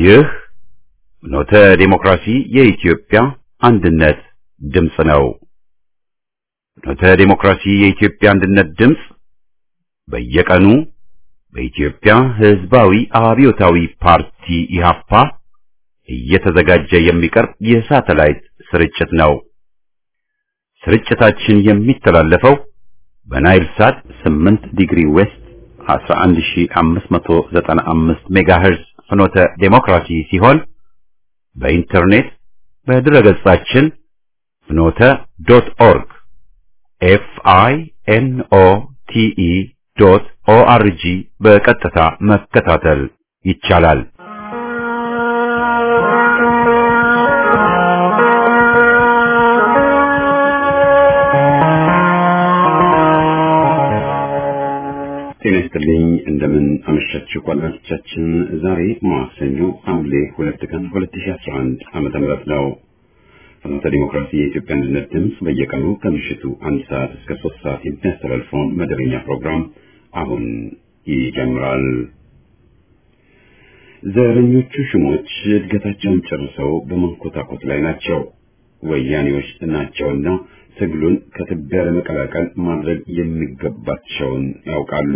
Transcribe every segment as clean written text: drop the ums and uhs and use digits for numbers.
ይህ ፍኖተ ዲሞክራሲ የኢትዮጵያ አንድነት ድምፅ ነው። ፍኖተ ዲሞክራሲ የኢትዮጵያ አንድነት ድምፅ በየቀኑ በኢትዮጵያ ሕዝባዊ አብዮታዊ ፓርቲ ኢህአፓ እየተዘጋጀ የሚቀርብ የሳተላይት ስርጭት ነው። ስርጭታችን የሚተላለፈው በናይል ሳት 8 ዲግሪ ዌስት 11595 ሜጋሄርዝ ፍኖተ ዲሞክራሲ ሲሆን በኢንተርኔት በድረገጻችን fnote.org FINOTE.ORG በቀጥታ መከታተል ይቻላል። ጤናስጥልኝ እንደምን አመሻችሁ ጓደኞቻችን። ዛሬ ማክሰኞ ሐምሌ 2 ቀን 2011 ዓመተ ምህረት ነው። ፍኖተ ዲሞክራሲ የኢትዮጵያ አንድነት ድምፅ በየቀኑ ከምሽቱ 1 ሰዓት እስከ 3 ሰዓት የሚያስተላልፈውን መደበኛ ፕሮግራም አሁን ይጀምራል። ዘረኞቹ ሽሞች እድገታቸውን ጨርሰው በመንኮታኮት ላይ ናቸው። ወያኔዎች ናቸውና ትግሉን ከትቢያ ለመቀላቀል ማድረግ የሚገባቸውን ያውቃሉ።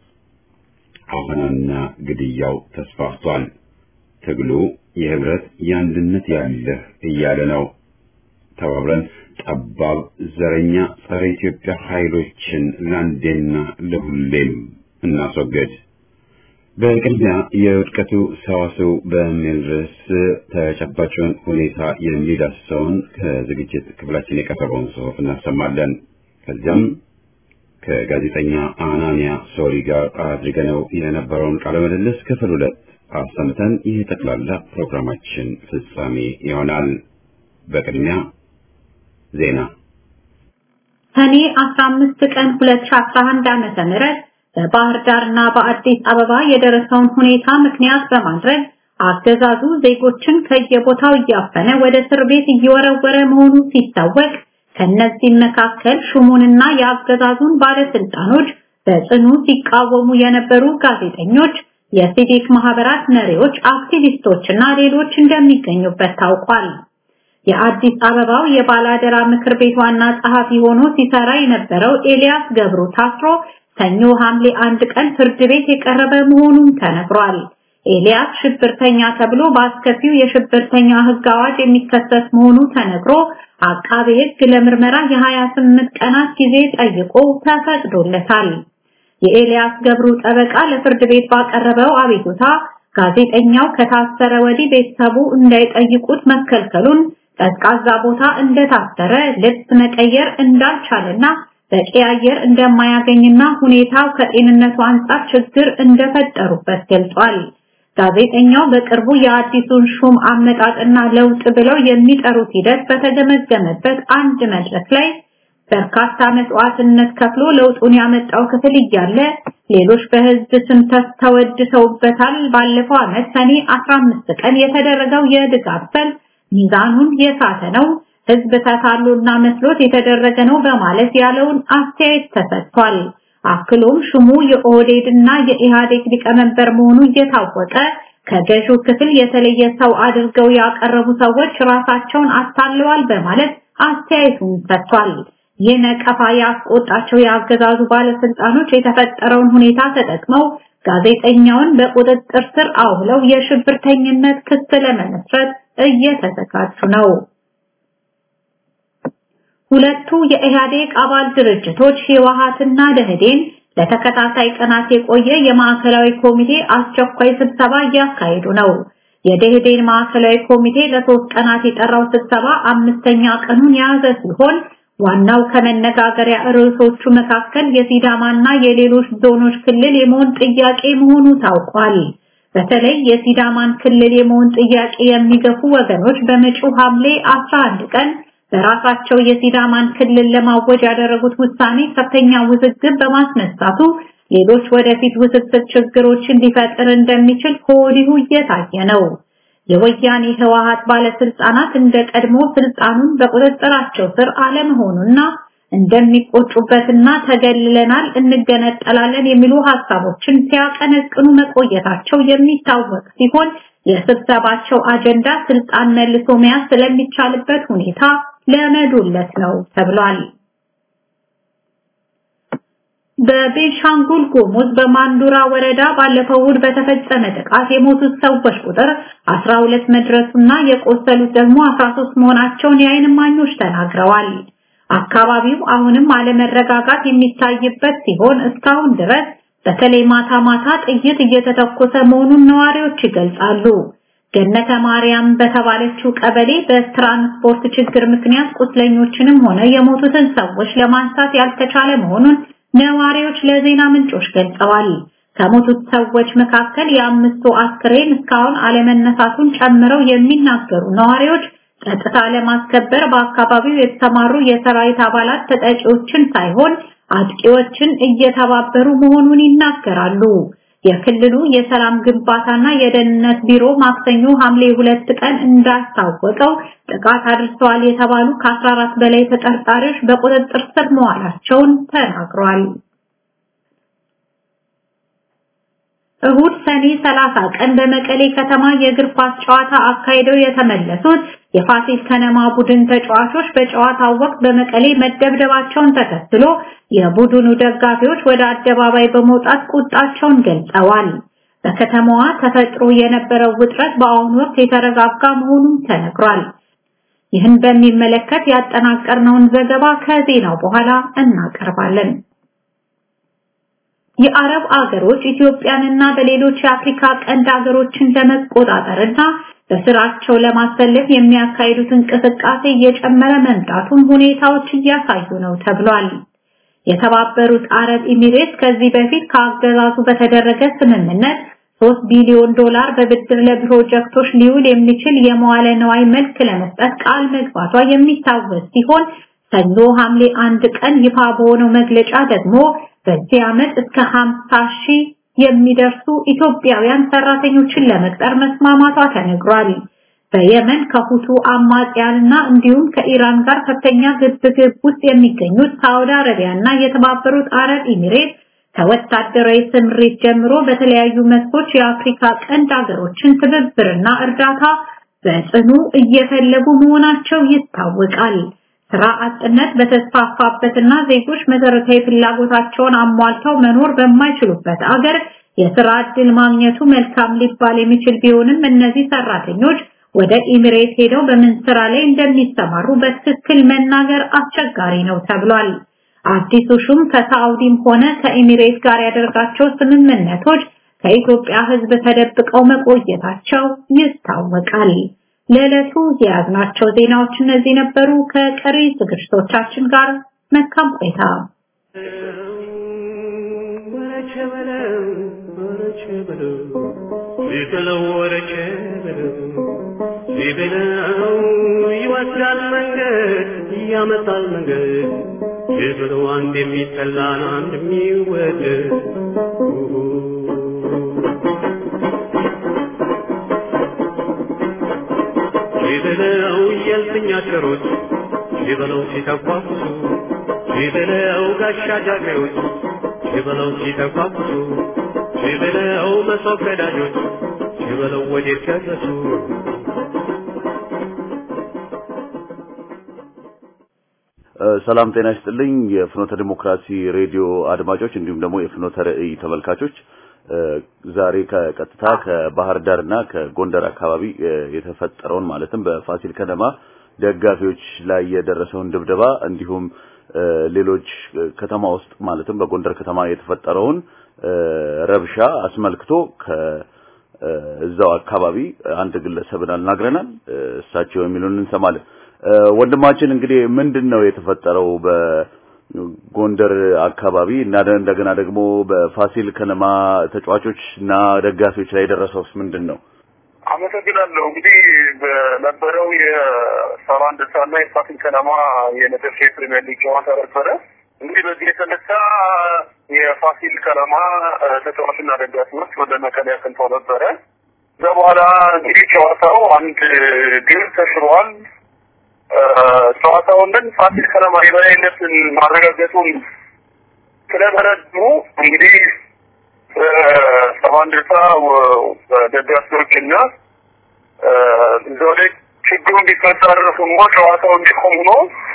አፈናና ግድያው ተስፋፍቷል። ትግሉ የህብረት የአንድነት ያለህ እያለ ነው። ተባብረን ጠባብ ዘረኛ ጸረ ኢትዮጵያ ኃይሎችን ለአንዴና ለሁሌም እናስወግድ። በቅድሚያ የውድቀቱ ሰዋስው በሚል ርዕስ ተጨባጭውን ሁኔታ የሚዳስሰውን ከዝግጅት ክፍላችን የቀረበውን ጽሑፍ እናሰማለን። ከዚያም ከጋዜጠኛ አናንያ ሶሪ ጋር አድርገነው የነበረውን ቃለ ምልልስ ክፍል 2 አሰምተን ይህ ጠቅላላ ፕሮግራማችን ፍጻሜ ይሆናል። በቅድሚያ ዜና። ሰኔ 15 ቀን 2011 ዓመተ ምህረት በባህር ዳርና በአዲስ አበባ የደረሰውን ሁኔታ ምክንያት በማድረግ አገዛዙ ዜጎችን ከየቦታው እያፈነ ወደ እስር ቤት እየወረወረ መሆኑ ሲታወቅ፣ ከነዚህ መካከል ሹሙንና የአገዛዙን ባለስልጣኖች በጽኑ ሲቃወሙ የነበሩ ጋዜጠኞች፣ የሲቪክ ማህበራት መሪዎች፣ አክቲቪስቶችና ሌሎች እንደሚገኙበት ታውቋል። የአዲስ አበባው የባላደራ ምክር ቤት ዋና ጸሐፊ ሆኖ ሲሰራ የነበረው ኤልያስ ገብሩ ታስሮ ሰኞ ሐምሌ 1 ቀን ፍርድ ቤት የቀረበ መሆኑን ተነግሯል። ኤልያስ ሽብርተኛ ተብሎ በአስከፊው የሽብርተኛ ሕግ አዋጅ የሚከሰስ መሆኑ ተነግሮ አቃቤ ሕግ ለምርመራ የ28 ቀናት ጊዜ ጠይቆ ተፈቅዶለታል። የኤልያስ ገብሩ ጠበቃ ለፍርድ ቤት ባቀረበው አቤቱታ ጋዜጠኛው ከታሰረ ወዲህ ቤተሰቡ እንዳይጠይቁት መከልከሉን፣ ቀዝቃዛ ቦታ እንደታሰረ፣ ልብስ መቀየር እንዳልቻለና በቂ አየር እንደማያገኝና ሁኔታው ከጤንነቱ አንጻር ችግር እንደፈጠሩበት ገልጿል። ጋዜጠኛው በቅርቡ የአዲሱን ሹም አመጣጥና ለውጥ ብለው የሚጠሩት ሂደት በተገመገመበት አንድ መድረክ ላይ በርካታ መስዋዕትነት ከፍሎ ለውጡን ያመጣው ክፍል እያለ ሌሎች በህዝብ ስም ተወድሰውበታል። ባለፈው ዓመት ሰኔ 15 ቀን የተደረገው የድጋፍ ሰልፍ ሚዛኑን የሳተ ነው፣ ህዝብ ተታሎና መስሎት የተደረገ ነው በማለት ያለውን አስተያየት ተሰጥቷል። አክሎም ሹሙ የኦህዴድና የኢህአዴግ ሊቀመንበር መሆኑ እየታወቀ ከገዢው ክፍል የተለየ ሰው አድርገው ያቀረቡ ሰዎች ራሳቸውን አታለዋል በማለት አስተያየቱን ሰጥቷል። የነቀፋ ያስቆጣቸው የአገዛዙ ባለስልጣኖች የተፈጠረውን ሁኔታ ተጠቅመው ጋዜጠኛውን በቁጥጥር ስር አውለው የሽብርተኝነት ክስ ለመመስረት እየተዘጋጁ ነው። ሁለቱ የኢህአዴግ አባል ድርጅቶች ህወሓትና ደህዴን ለተከታታይ ቀናት የቆየ የማዕከላዊ ኮሚቴ አስቸኳይ ስብሰባ እያካሄዱ ነው። የደህዴን ማዕከላዊ ኮሚቴ ለ3 ቀናት የጠራው ስብሰባ 5ኛ ቀኑን የያዘ ሲሆን ዋናው ከመነጋገሪያ ርዕሶቹ መካከል የሲዳማና የሌሎች ዞኖች ክልል የመሆን ጥያቄ መሆኑ ታውቋል። በተለይ የሲዳማን ክልል የመሆን ጥያቄ የሚገፉ ወገኖች በመጪው ሐምሌ 11 ቀን በራሳቸው የሲዳማን ክልል ለማወጅ ያደረጉት ውሳኔ ከፍተኛ ውዝግብ በማስነሳቱ ሌሎች ወደፊት ውስብስብ ችግሮችን ሊፈጥር እንደሚችል ከወዲሁ እየታየ ነው። የወያኔ ህወሓት ባለስልጣናት እንደ ቀድሞ ስልጣኑን በቁጥጥራቸው ስር አለመሆኑና እንደሚቆጩበትና ተገልለናል እንገነጠላለን የሚሉ ሐሳቦችን ሲያቀነቅኑ መቆየታቸው የሚታወቅ ሲሆን የስብሰባቸው አጀንዳ ስልጣን መልሶ መያዝ ስለሚቻልበት ሁኔታ ለመዱለት ነው ተብሏል። በቤንሻንጉል ጉሙዝ በማንዱራ ወረዳ ባለፈው እሁድ በተፈጸመ ጥቃት የሞቱት ሰዎች ቁጥር 12 መድረሱና የቆሰሉት ደግሞ 13 መሆናቸውን የዓይን እማኞች ተናግረዋል። አካባቢው አሁንም አለመረጋጋት የሚታይበት ሲሆን እስካሁን ድረስ በተለይ ማታ ማታ ጥይት እየተተኮሰ መሆኑን ነዋሪዎች ይገልጻሉ። ገነተ ማርያም በተባለችው ቀበሌ በትራንስፖርት ችግር ምክንያት ቁስለኞችንም ሆነ የሞቱትን ሰዎች ለማንሳት ያልተቻለ መሆኑን ነዋሪዎች ለዜና ምንጮች ገልጸዋል። ከሞቱት ሰዎች መካከል የአምስቱ አስክሬን እስካሁን አለመነሳቱን ጨምረው የሚናገሩ ነዋሪዎች ጸጥታ ለማስከበር በአካባቢው የተሰማሩ የሰራዊት አባላት ተጠቂዎችን ሳይሆን አጥቂዎችን እየተባበሩ መሆኑን ይናገራሉ። የክልሉ የሰላም ግንባታና የደህንነት ቢሮ ማክሰኞ ሐምሌ 2 ቀን እንዳስታወቀው ጥቃት አድርሰዋል የተባሉ ከ14 በላይ ተጠርጣሪዎች በቁጥጥር ስር መዋላቸውን ተናግሯል። እሁድ ሰኔ 30 ቀን በመቀሌ ከተማ የእግር ኳስ ጨዋታ አካሂደው የተመለሱት የፋሲል ከነማ ቡድን ተጫዋቾች በጨዋታው ወቅት በመቀሌ መደብደባቸውን ተከትሎ የቡድኑ ደጋፊዎች ወደ አደባባይ በመውጣት ቁጣቸውን ገልጸዋል። በከተማዋ ተፈጥሮ የነበረው ውጥረት በአሁኑ ወቅት የተረጋጋ መሆኑን ተነግሯል። ይህን በሚመለከት ያጠናቀርነውን ዘገባ ከዜናው በኋላ እናቀርባለን። የአረብ አገሮች ኢትዮጵያንና በሌሎች የአፍሪካ ቀንድ አገሮችን ለመቆጣጠርና በስራቸው ለማሰለፍ የሚያካሂዱት እንቅስቃሴ እየጨመረ መምጣቱን ሁኔታዎች እያሳዩ ነው ተብሏል። የተባበሩት አረብ ኤሚሬትስ ከዚህ በፊት ከአገዛዙ በተደረገ ስምምነት $3 ቢሊዮን በብድር ለፕሮጀክቶች ሊውል የሚችል የመዋለ ንዋይ መልክ ለመስጠት ቃል መግባቷ የሚታወስ ሲሆን ሰኞ ሐምሌ 1 ቀን ይፋ በሆነው መግለጫ ደግሞ በዚህ ዓመት እስከ 50,000 የሚደርሱ ኢትዮጵያውያን ሰራተኞችን ለመቅጠር መስማማቷ ተነግሯል። በየመን ከሁቱ አማጽያንና እንዲሁም ከኢራን ጋር ከፍተኛ ግብግብ ውስጥ የሚገኙት ሳውዲ አረቢያና የተባበሩት አረብ ኤሚሬትስ ከወታደራዊ ስምሪት ጀምሮ በተለያዩ መስኮች የአፍሪካ ቀንድ አገሮችን ትብብርና እርዳታ በጽኑ እየፈለጉ መሆናቸው ይታወቃል። ስራ አጥነት በተስፋፋበትና ዜጎች መሰረታዊ ፍላጎታቸውን አሟልተው መኖር በማይችሉበት አገር የሥራ ዕድል ማግኘቱ መልካም ሊባል የሚችል ቢሆንም እነዚህ ሰራተኞች ወደ ኤሚሬት ሄደው በምን ስራ ላይ እንደሚሰማሩ በትክክል መናገር አስቸጋሪ ነው ተብሏል። አዲሱ ሹም ከሳውዲም ሆነ ከኤሚሬት ጋር ያደረጋቸው ስምምነቶች ከኢትዮጵያ ሕዝብ ተደብቀው መቆየታቸው ይታወቃል። ለዕለቱ የያዝናቸው ዜናዎች እነዚህ ነበሩ። ከቀሪ ዝግጅቶቻችን ጋር መልካም ቆይታ። ይወስዳል መንገድ ያመጣል መንገድ የበለው አንድ የሚጠላን አንድ የሚወደድ የበለው የልፍኛ ቸሮች የበለው ሲተቋቁሱ የበለው ጋሻ ጃግሬዎች የበለው ሲተቋቁሱ የበለው መሶብ ቀዳጆች የበለው ወዴት ደረሱ። ሰላም ጤና ይስጥልኝ የፍኖተ ዲሞክራሲ ሬዲዮ አድማጮች እንዲሁም ደግሞ የፍኖተ ራእይ ተመልካቾች ዛሬ ከቀጥታ ከባህር ዳርና ከጎንደር አካባቢ የተፈጠረውን ማለትም በፋሲል ከነማ ደጋፊዎች ላይ የደረሰውን ድብደባ እንዲሁም ሌሎች ከተማ ውስጥ ማለትም በጎንደር ከተማ የተፈጠረውን ረብሻ አስመልክቶ ከዛው አካባቢ አንድ ግለሰብን አናግረናል። እሳቸው የሚሉንን እንሰማለን። ወንድማችን እንግዲህ ምንድነው የተፈጠረው በጎንደር አካባቢ እና እንደገና ደግሞ በፋሲል ከነማ ተጫዋቾችና ደጋፊዎች ላይ የደረሰውስ ምንድነው? አመሰግናለሁ። እንግዲህ በነበረው የ71 ሰዓትና የፋሲል ከነማ የነጥብ ፕሪሚየር ሊግ ጨዋታ ነበረ። እንግዲህ በዚህ የተነሳ የፋሲል ከነማ ተጫዋቾችና ደጋፊዎች ወደ መቀሌ አቅንተው ነበረ። ከዛ በኋላ እንግዲህ ጨዋታው አንድ ግብ ተሽሯል። ጨዋታውን ፋሲል ከነማ የበላይነትን ማረጋገጡን ስለተረዱ እንግዲህ ሰባንድርታ ደጋፊዎችና ዞሌ ችግሩ እንዲፈጠር ሆኖ ጨዋታው እንዲቆም ሆኖ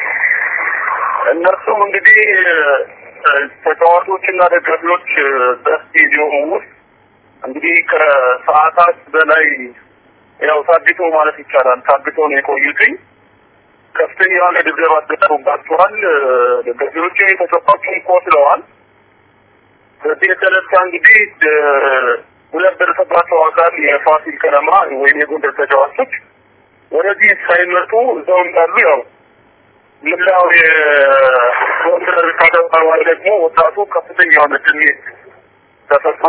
እነሱም እንግዲህ ተጫዋቾችና ደጋፊዎች በስቴዲየሙ ውስጥ እንግዲህ ከሰዓታት በላይ ያው ታግቶ ማለት ይቻላል ታግቶ ነው የቆዩትኝ። ከፍተኛ የሆነ ድብደባ ተደርጎባቸዋል። ደጋፊዎቹ ተጨፋጭተው ቆስለዋል። በዚህ የተነሳ እንግዲህ ሁለት ደረሰባቸው አካል የፋሲል ከነማ ወይም የጎንደር ተጫዋቾች ወደዚህ ሳይመጡ እዛው እንዳሉ ያው ምላው የጎንደር ተጫዋቾች ደግሞ ወጣቱ ከፍተኛ የሆነ ስሜት ተፈጥሮ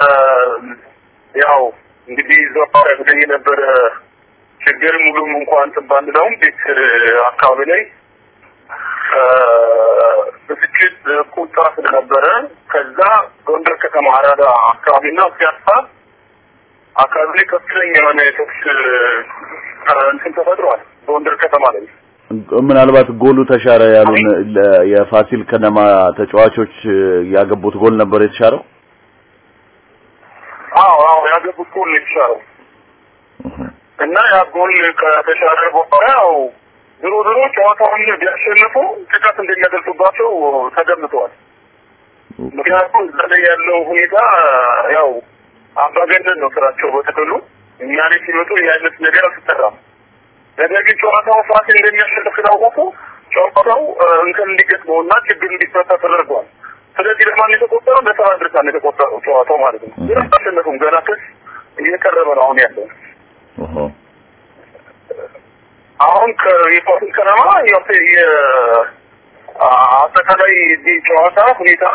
ያው እንግዲህ ዘፋው ያገኘ ነበር ችግር ሙሉም እንኳን ተባንደውም ቤት አካባቢ ላይ በስክት ቁጣ ስለነበረ ከዛ ጎንደር ከተማ አራዳ አካባቢና ሲያፋ አካባቢ ከፍተኛ የሆነ እንትን ተፈጥሯል። ጎንደር ከተማ ላይ ምናልባት ጎሉ ተሻረ ያሉን የፋሲል ከነማ ተጫዋቾች ያገቡት ጎል ነበር የተሻረው። አዎ ያገቡት ጎል የተሻረው እና ያ ጎል ከተሻረ በኋላ ድሮ ጨዋታውን ቢያሸንፉ ጥቃት እንደሚያደርሱባቸው ተገምተዋል። ምክንያቱም እዛ ያለው ሁኔታ ያው አምባገነን ነው ስራቸው በተከሉ እኛ ላይ ሲመጡ ያለት ነገር አስተራም ነገር ግን ጨዋታው ፋሲል እንደሚያሸንፍ ታውቆ ጨዋታው እንከን እንዲገጥመውና ችግር እንዲፈታ ተደርጓል። ስለዚህ ለማን የተቆጠረው ለተባድርታ ነው የተቆጠረው ጨዋታው ማለት ነው። ግን ገና ክስ እየቀረበ ነው አሁን ያለው። አሁን ከፋሲል ከነማ አጠቃላይ ጨዋታ ሁኔታ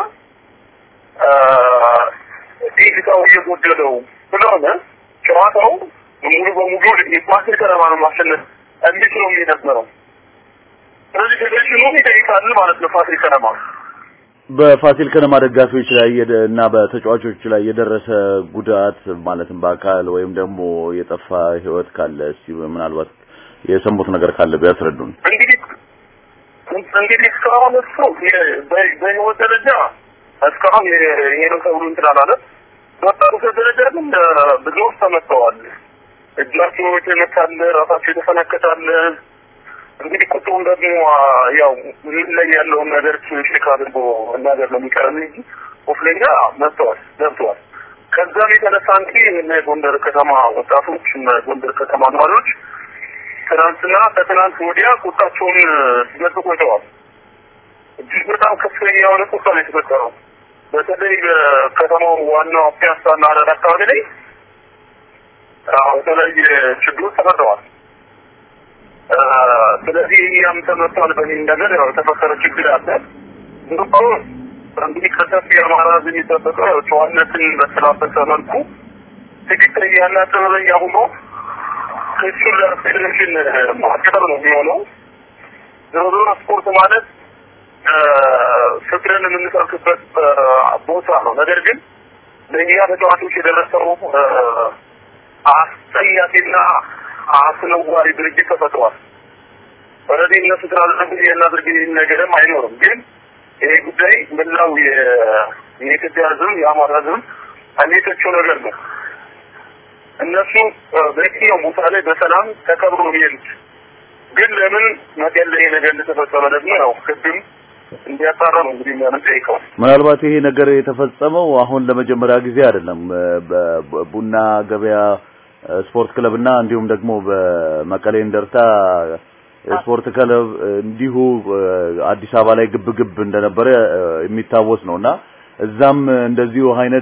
ዲጂታል እየጎደለው ስለሆነ ጨዋታው ሙሉ በሙሉ የፋሲል ከነማ ነው ማሸነፍ የሚችለው የነበረው። ስለዚህ ፌዴሬሽኑ ይጠይቃል ማለት ነው ፋሲል ከነማ በፋሲል ከነማ ደጋፊዎች ላይ እና በተጫዋቾች ላይ የደረሰ ጉዳት ማለትም በአካል ወይም ደግሞ የጠፋ ህይወት ካለ ምናልባት የሰሙት ነገር ካለ ቢያስረዱን። እንግዲህ እስካሁን እሱ በህይወት ደረጃ እስካሁን የሄደው ሰው እንትን አላለም። በጣም ደረጃ ግን ብዙዎች ተመተዋል። እጃቸው የተመታለ ራሳቸው የተፈነከታለ እንግዲህ ቁጥሩን ደግሞ ያው ምን ላይ ያለውን ነገር ቼክ አድርጎ እናገር ነው የሚቀርም እንጂ ኦፍለኛ መጥተዋል። ከዛም የተነሳ እንግዲህ የጎንደር ከተማ ወጣቶች ጎንደር ከተማ ነዋሪዎች ትናንትና ከትናንት ወዲያ ቁጣቸውን ሲገልጹ ቆይተዋል። እጅግ በጣም ከፍተኛ የሆነ ቁጣ ነው የተፈጠረው። በተለይ በከተማው ዋናው ፒያሳና አራዳ አካባቢ ላይ የተለያየ ችግሮች ተፈጥረዋል። ስለዚህ እኛም ተመቷል በሚል ነገር ያው የተፈጠረ ችግር አለ። እንግዲህ ከሰፊ የአማራ ሕዝብ የሚጠበቀው ጨዋነትን በተላበሰ መልኩ ትክክለኛና ጥበበኛ ሆኖ ከእሱን ለፌዴሬሽን ማስቀጠል ነው የሚሆነው። ዞሮ ስፖርት ማለት ፍቅርን የምንሰብክበት ቦታ ነው። ነገር ግን ለእኛ ተጫዋቾች የደረሰው አስጠያቂና አስነዋሪ ድርጊት ተፈጥሯል። ወረዲ እነሱ ትራንስፖርት የናድርግ ነገርም አይኖርም። ግን ይሄ ጉዳይ መላው የኢትዮጵያ ሕዝብ የአማራ ሕዝብ አንዴተቸው ነገር ነው። እነሱ በየትኛው ቦታ ላይ በሰላም ተከብሮ የሚሄዱት ግን ለምን መቀሌ ነገር እንደተፈጸመ ደግሞ ነው ህግም እንዲያጣራ ነው እንግዲህ የምንጠይቀው። ምናልባት ይሄ ነገር የተፈጸመው አሁን ለመጀመሪያ ጊዜ አይደለም። በቡና ገበያ ስፖርት ክለብና እንዲሁም ደግሞ በመቀሌ እንደርታ ስፖርት ክለብ እንዲሁ አዲስ አበባ ላይ ግብግብ እንደነበረ የሚታወስ ነውና እዛም እንደዚሁ አይነት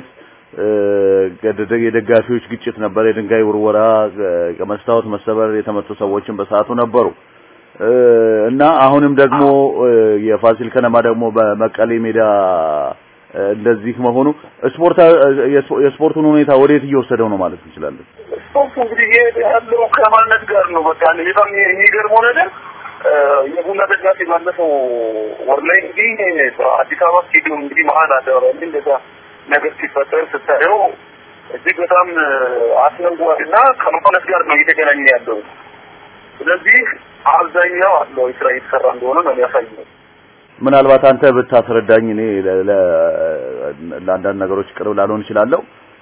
የደጋፊዎች ግጭት ነበር። የድንጋይ ውርወራ፣ ከመስታወት መሰበር የተመቱ ሰዎችን በሰዓቱ ነበሩ እና አሁንም ደግሞ የፋሲል ከነማ ደግሞ በመቀሌ ሜዳ እንደዚህ መሆኑ የስፖርቱን ሁኔታ ወዴት እየወሰደው ነው ማለት እንችላለን? ስፖርቱ እንግዲህ ያለው ከማነት ጋር ነው። በቃ በጣም የሚገርመው ነገር የቡና ደጋፊ ባለፈው ወር ላይ እንግዲህ አዲስ አበባ ስቴዲየም እንግዲህ መሀል አደረገ እንደዛ ነገር ሲፈጠር ስታየው እጅግ በጣም አስነዋሪና ከማነት ጋር ነው እየተገናኘ ያለው። ስለዚህ አብዛኛው አድሏዊ ስራ እየተሰራ እንደሆነ ነው የሚያሳየው። ምናልባት አንተ ብታስረዳኝ እኔ ለአንዳንድ ነገሮች ቅርብ ላልሆን እችላለሁ።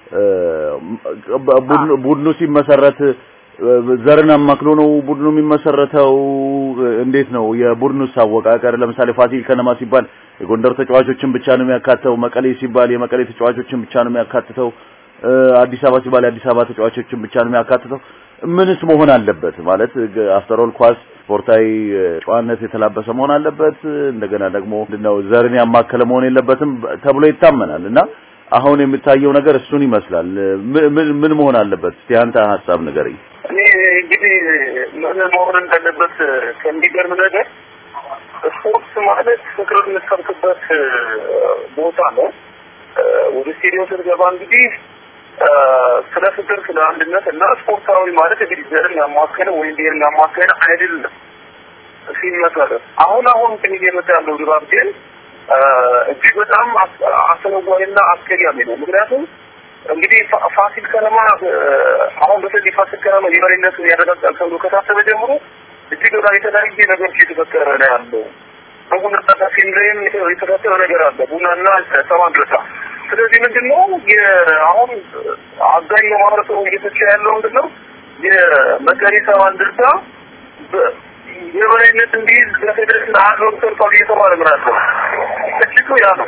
ቡድኑ ሲመሰረት ዘርን አማክሎ ነው ቡድኑ የሚመሰረተው? እንዴት ነው የቡድኑ አወቃቀር? ለምሳሌ ፋሲል ከነማ ሲባል የጎንደር ተጫዋቾችን ብቻ ነው የሚያካትተው፣ መቀሌ ሲባል የመቀሌ ተጫዋቾችን ብቻ ነው የሚያካትተው፣ አዲስ አበባ ሲባል የአዲስ አበባ ተጫዋቾችን ብቻ ነው የሚያካትተው? ምንስ መሆን አለበት? ማለት አፍተር ኦል ኳስ ስፖርታዊ ጨዋነት የተላበሰ መሆን አለበት። እንደገና ደግሞ ምንድነው ዘርን ያማከለ መሆን የለበትም ተብሎ ይታመናልና አሁን የሚታየው ነገር እሱን ይመስላል። ምን መሆን አለበት? እስቲ አንተ ሐሳብ ንገረኝ። እኔ እንግዲህ ምን መሆን እንዳለበት ከሚገርም ነገር ስፖርት ማለት ፍቅር የምትሰብክበት ቦታ ነው። ወደ ስቴዲየም ስትገባ እንግዲህ ስለ ፍቅር ስለ አንድነት እና ስፖርታዊ ማለት እንግዲህ ዘርን ያማከለ ወይ ብሔርን ያማከለ አይደለም ሲመሰረት። አሁን ግን እየመጣ ያለው ድባብ ግን እጅግ በጣም አስነዋሪና አስቀያሚ ነው። ምክንያቱም እንግዲህ ፋሲል ከነማ አሁን በተለይ ፋሲል ከነማ የበላይነቱን ያረጋግጣል ተብሎ ከታሰበ ጀምሮ እጅግ በጣም የተለያየ ነገሮች እየተፈጠረ ነው ያለው። በቡና ታሳፊም ላይም የተፈጠረ ነገር አለ፣ ቡናና ሰማን ድረሳ። ስለዚህ ምንድነው አሁን አብዛኛው ማህበረሰቡ እየተቻ ያለው ምንድነው የመቀሌ ሰማን ድረሳ የበላይነት እንዲይዝ ለፌዴሬሽን አድሮ ተርቷል እየተባለ ነው። እችቱ ያ ነው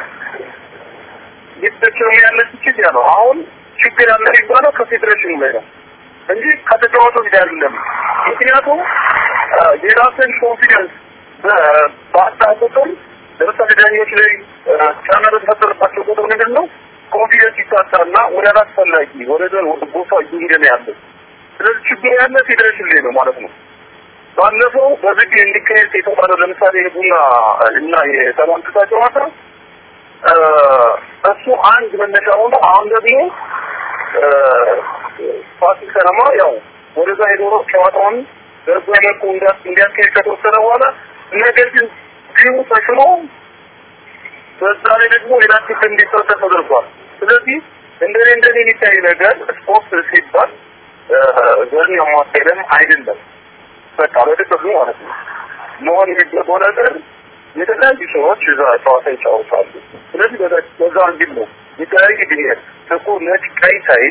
የተቸው ያለ ችግር ያ ነው። አሁን ችግር ያለ ይባላል ከፌዴሬሽኑ ላይ ነው እንጂ ከተጫዋቾች ጋር አይደለም። ምክንያቱም የራስን ኮንፊደንስ በአጣጣጠር ለምሳሌ ዳኞች ላይ ጫና ተፈጠረባቸው ቁጥር ምንድነው ኮንፊደንስ ይታጣና ወደ አላስፈላጊ ወደ ጎሳ እየሄደ ነው ያለው። ስለዚህ ችግር ያለ ፌዴሬሽን ላይ ነው ማለት ነው። ባለፈው በዝግ እንዲካሄድ የተባለው ለምሳሌ የቡና እና የሰላም ተጫዋታ እሱ አንድ መነሻ ሆኖ አሁን ደግሞ ፋሲል ከነማ ያው ወደዛ ሄዶ ጨዋታውን በዘመኑ እንዲያካሄድ ከተወሰነ በኋላ ነገር ግን ግቡ ተሽሎ በዛ ላይ ደግሞ ሌላ ቲፕ እንዲሰጥ ተደርጓል። ስለዚህ እንደኔ የሚታይ ነገር ስፖርት ሲባል ዘርን ያማከለም አይደለም። በቃ ለደቀቁ ማለት ነው መሆን የሚገባው ነገር የተለያዩ ሰዎች እዛ ጨዋታ ይጫወታሉ። ስለዚህ በዛ እንግዲህ ነው የተለያዩ ብሔር ጥቁር፣ ነጭ፣ ቀይ ሳይል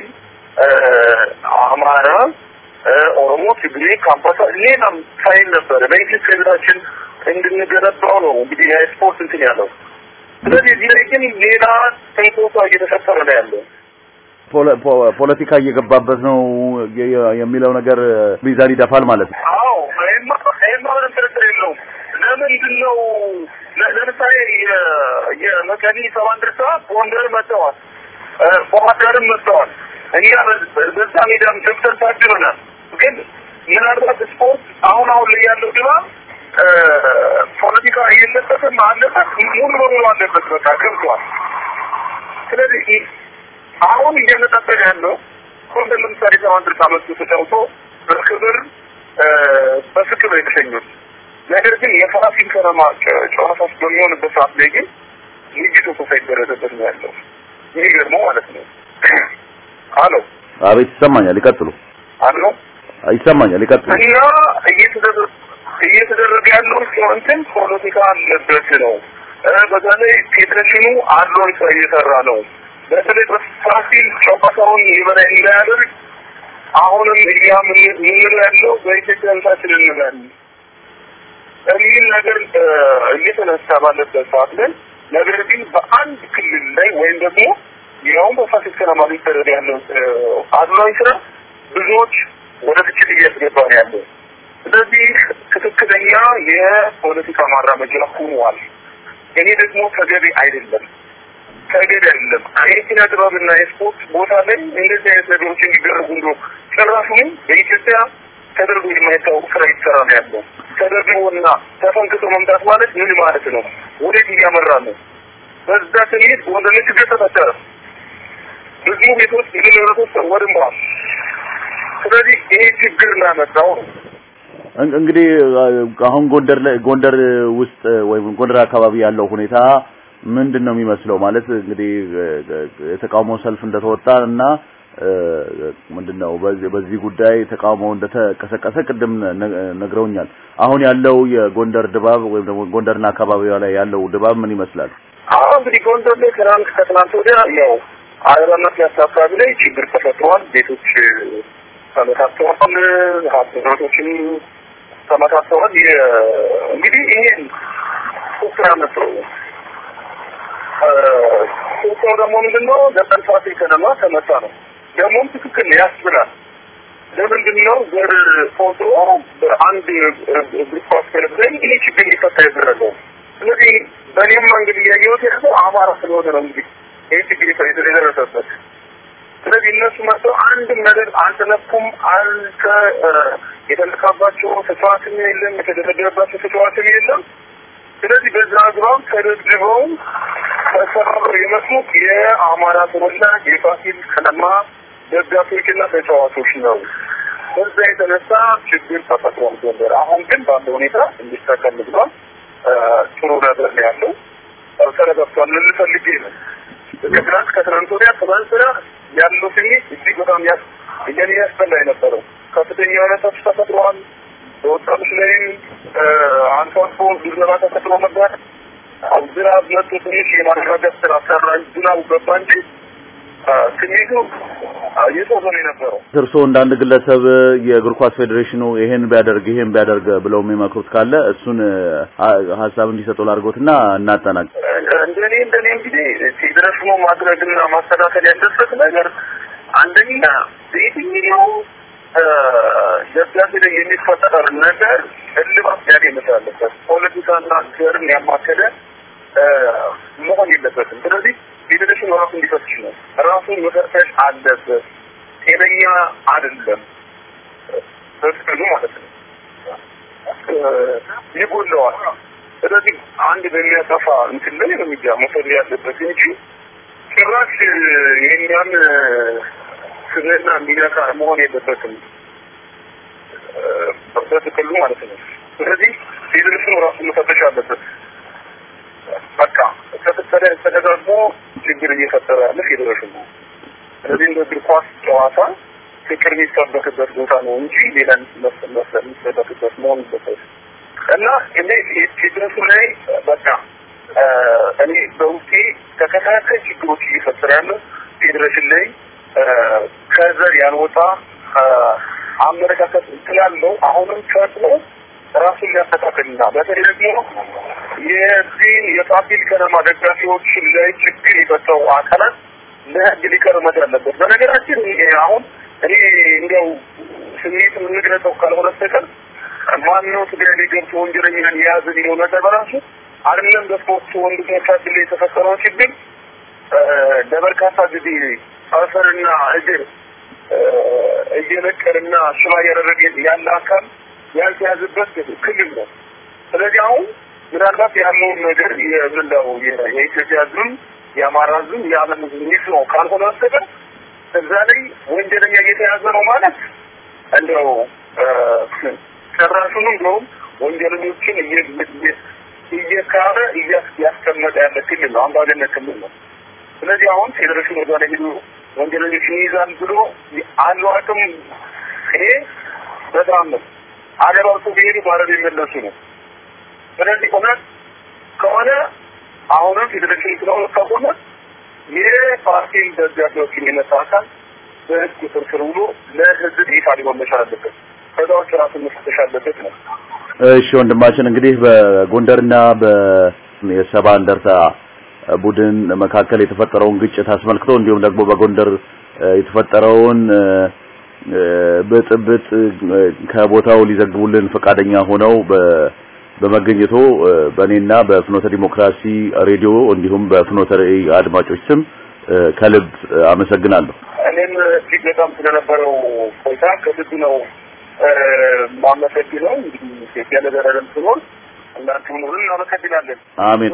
አማራ፣ ኦሮሞ፣ ትግሬ፣ ካምፓሳ ሌላም ሳይል ነበር በኢትዮጵያ ህዝባችን እንድንገነባው ነው እንግዲህ የስፖርት እንትን ያለው። ስለዚህ እዚህ ላይ ግን ሌላ ተንኮሳ እየተፈጠረ ነው ያለው። ፖለቲካ እየገባበት ነው የሚለው ነገር ሚዛን ይደፋል ማለት ነው። አዎ ምንም ጥርጥር የለውም። ለምንድነው ለምሳሌ የመቀሌ ሰማን ድረሳ ጎንደር መጥተዋል፣ ባህርዳርም መጥተዋል። እኛ በዛ ሜዳም ገብተን ታድመናል። ግን ምናልባት ስፖርት አሁን ላይ ያለው ድባብ ፖለቲካ የለበትም አለበት፣ ሙሉ በሙሉ አለበት። በቃ ገብቷል። ስለዚህ አሁን እየመጣበት ያለው ጎንደር ለምሳሌ ሰማን ድረሳ መጥቶ ተጫውቶ በክብር በፍቅር የተሸኙት ነገር ግን የፋሲል ከነማ ጨዋታዎች በሚሆንበት ሰዓት ላይ ግን ልጅቱ ተፈይደረበት ነው ያለው። ይሄ ደግሞ ማለት ነው። አሎ አቤት፣ ይሰማኛል። ይቀጥሉ። አሎ ይሰማኛል። ይቀጥሉ። እና እየተደረገ ያለው እንትን ፖለቲካ አለበት ነው። በዛ ላይ ፌዴሬሽኑ አድሎን እየሰራ ነው። በተለይ በፋሲል ጨዋታውን የበላይ እንዳያደርግ አሁንም ምን ያለው በኢትዮጵያ እንታችን እንላለን እሚል ነገር እየተነሳ ባለበት ሰዓት ላይ ነገር ግን በአንድ ክልል ላይ ወይም ደግሞ ያው በፋሲል ከነማ ሊደረግ ያለው አድሏዊ ስራ ብዙዎች ወደ ትችት እያስገባ ነው ያለው። ስለዚህ ትክክለኛ የፖለቲካ ማራመጃ ሆኗል። እኔ ደግሞ ተገቢ አይደለም። አይቲና ጥበብና የስፖርት ቦታ ላይ እንደዚህ አይነት ነገሮች እንዲደረጉ እንደው ጭራሹን በኢትዮጵያ ተደርጎ የማይታወቅ ስራ ይሰራ ነው ያለው። ተደርጎና ተፈንክቶ መምጣት ማለት ምን ማለት ነው? ወዴት እያመራ ነው? በዛ ስሜት ወንደለ ችግር ተፈጠረ። ብዙ ቤቶች ንብረቶች ወድመዋል። ስለዚህ ይሄ ችግር እናመጣው እንግዲህ አሁን ጎንደር ውስጥ ወይም ጎንደር አካባቢ ያለው ሁኔታ ምንድነው የሚመስለው? ማለት እንግዲህ የተቃውሞ ሰልፍ እንደተወጣ እና ምንድነው በዚህ ጉዳይ ተቃውሞ እንደተቀሰቀሰ ቅድም ነግረውኛል። አሁን ያለው የጎንደር ድባብ ወይም ደግሞ ጎንደርና አካባቢዋ ላይ ያለው ድባብ ምን ይመስላል? እንግዲህ ጎንደር ላይ ከትናንት ወዲያ ያው አረጋነት ያሳካቢ ላይ ችግር ተፈጥሯል። ቤቶች ተመታተዋል፣ ሀብቶችን ተመታተዋል። እንግዲህ ይሄን ቁጥር ነው ቁጥሩ ደግሞ ምንድነው ለተንፋሲ ከነማ ተመታ ነው ደግሞ ትክክል ያስብላል። ለምንድነው ዘር ፎቶ በአንድ ግሩፕ ላይ ይሄ ችግር ሊፈታ ይደረገው? ስለዚህ በእኔም እንግዲህ ያየሁት ያለው አማራ ስለሆነ ነው እንግዲህ ይሄ ችግር የተደረሰበት። ስለዚህ እነሱ መጥተው አንድ ነገር አልተነኩም አልተ የተነካባቸው ተጫዋችም የለም የተደረደረባቸው ተጫዋችም የለም። ስለዚህ በዛ አግባብ ተደብድበው ተሰራሩ የመስሙት የአማራ ተወላጅ የፋሲል ከነማ ደጋፊዎችና ተጫዋቾች ነው። በዛ የተነሳ ችግር ተፈጥሯል ጎንደር። አሁን ግን ባለው ሁኔታ እንዲስተካከል ብሏል። ጥሩ ነገር ነው ያለው። ተረጋግቷል። ልንፈልግ ነው ከትናንት ወዲያ ያለው ስሜት እጅግ በጣም ያስፈላ የነበረው ከፍተኛ የሆነ ተስፋ ተፈጥሯል። በወጣቶች ላይ አንፋፎ ዝናብ ተፈጥሮ ነበር። ዝናብ መጥቶ ትንሽ የማረጋጋት ስራ ሰራ። ዝናቡ ገባ እንጂ ስሜቱ የጦዘነ የነበረው። እርስዎ እንደ አንድ ግለሰብ የእግር ኳስ ፌዴሬሽኑ ይሄን ቢያደርግ ብለው የሚመክሩት ካለ እሱን ሀሳብ እንዲሰጡ ላድርጎትና እናጠናቅ። እንደኔ እንግዲህ ፌዴሬሽኑ ማድረግና ማስተካከል ያለበት ነገር አንደኛ በየትኛው ደጋፊ ላይ የሚፈጠር ነገር እልባት ያገኝ አለበት። ፖለቲካና ዘርን ያማከለ መሆን የለበትም። ስለዚህ ፌዴሬሽኑ ራሱ እንዲፈትሽ ነው። ራሱን መፈተሽ አለበት። ጤነኛ አይደለም ተስከሉ ማለት ነው። ይጎለዋል። ስለዚህ አንድ በሚያጠፋ እንትን ላይ ነው መውሰድ ያለበት እንጂ ጭራሽ የኛን ስነና ሚላካ መሆን የለበትም። ተስከሉ ማለት ነው። ስለዚህ ፌዴሬሽኑ ራሱ መፈተሽ አለበት። በቃ ተደጋግሞ ችግር እየፈጠረ ያለ ፌዴሬሽኑ ነው። ስለዚህ እንደ እግር ኳስ ጨዋታ ፍቅር የሚሰበክበት ቦታ ነው እንጂ ሌላ የሚሰበክበት መሆን የለበትም። እና እኔ ፌዴሬሽኑ ላይ በቃ እኔ በውስጤ ተከታታይ ችግሮች እየፈጠረ ያለ ፌዴሬሽን ላይ ከዘር ያልወጣ አመለካከት ስላለው አሁንም ፈጥኖ ራሱን ሊያስተካክልና በተለይ ደግሞ የፋሲል ከነማ ደጋፊዎች ላይ ችግር የፈጠሩ አካላት ለህግ ሊቀርቡ አለበት። በነገራችን አሁን እኔ እንደው ስሜት ምንግረተው ካልሆነ በስተቀር ማንነው ትግሬ ገብቶ ወንጀለኛን የያዘ ነው ነገር በራሱ አይደለም በስፖርት ወንድሞቻችን ላይ የተፈጠረው ችግር ለበርካታ ጊዜ አፈርና እግር እየነቀልና ሽባ ያደረገ ያለ አካል ያልተያዘበት ክልል ነው። ስለዚህ አሁን ምናልባት ያለውን ነገር የምንለው የኢትዮጵያ ህዝብ የአማራ ህዝብ የዓለም ህዝብ ነው ካልሆነ በስተቀር እዛ ላይ ወንጀለኛ እየተያዘ ነው ማለት እንደው ጭራሹን እንደው ወንጀለኞችን እየካረ እያስቀመጠ ያለ ክልል ነው። አምባገነን ክልል ነው። ስለዚህ አሁን ፌዴሬሽኑ ወደ ላይ ሄዶ ወንጀለኞችን ይዛል ብሎ አለው አቅም ይሄ በጣም ነው አገራው ቢሄዱ ባረብ የሚመለሱ ነው። ስለዚህ ከሆነ አሁንም ፌዴሬሽኑ ስለሆነ ከሆነ የፓርቲን ደጋፊዎችን የመጣካል በህግ ስር ብሎ ለህዝብ ይፋ ሊሆን መቻል አለበት። ከዛው ራሱን መፈተሽ አለበት ነው። እሺ ወንድማችን እንግዲህ በጎንደርና የሰባ እንደርታ ቡድን መካከል የተፈጠረውን ግጭት አስመልክቶ እንዲሁም ደግሞ በጎንደር የተፈጠረውን በጥብጥ ከቦታው ሊዘግቡልን ፈቃደኛ ሆነው በመገኘቱ በእኔና በፍኖተ ዲሞክራሲ ሬዲዮ እንዲሁም በፍኖተ ራዕይ አድማጮች ስም ከልብ አመሰግናለሁ። እኔም እጅግ በጣም ስለነበረው ቆይታ ከልብ ነው ማመሰግነው። እንግዲህ ኢትዮጵያ ለዘላለም ትኖር። እናንተም ሁሉ እናመሰግናለን። አሜን።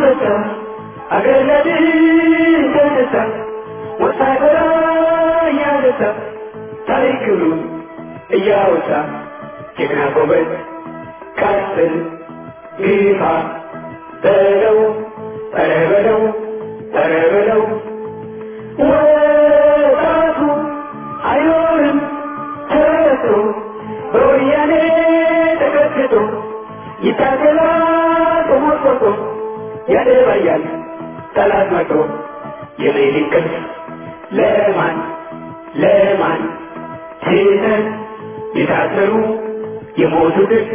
አንበሳ አገር ለድል ተነሳ ወታደራ እያነሳ ታሪክሉ እያወሳ ጀግና ጎበዝ ቀጥል ግፋ በለው ኧረ በለው ኧረ በለው ወጣቱ አይኖርም ተረቶ በወያኔ ተቀጥቅጦ ይታገላል ቆሞቆጦ ያደባያል ጠላት መቶ የሌሊት እንቅልፍ ለማን ለማን ትተን የታሰሩ የሞቱትን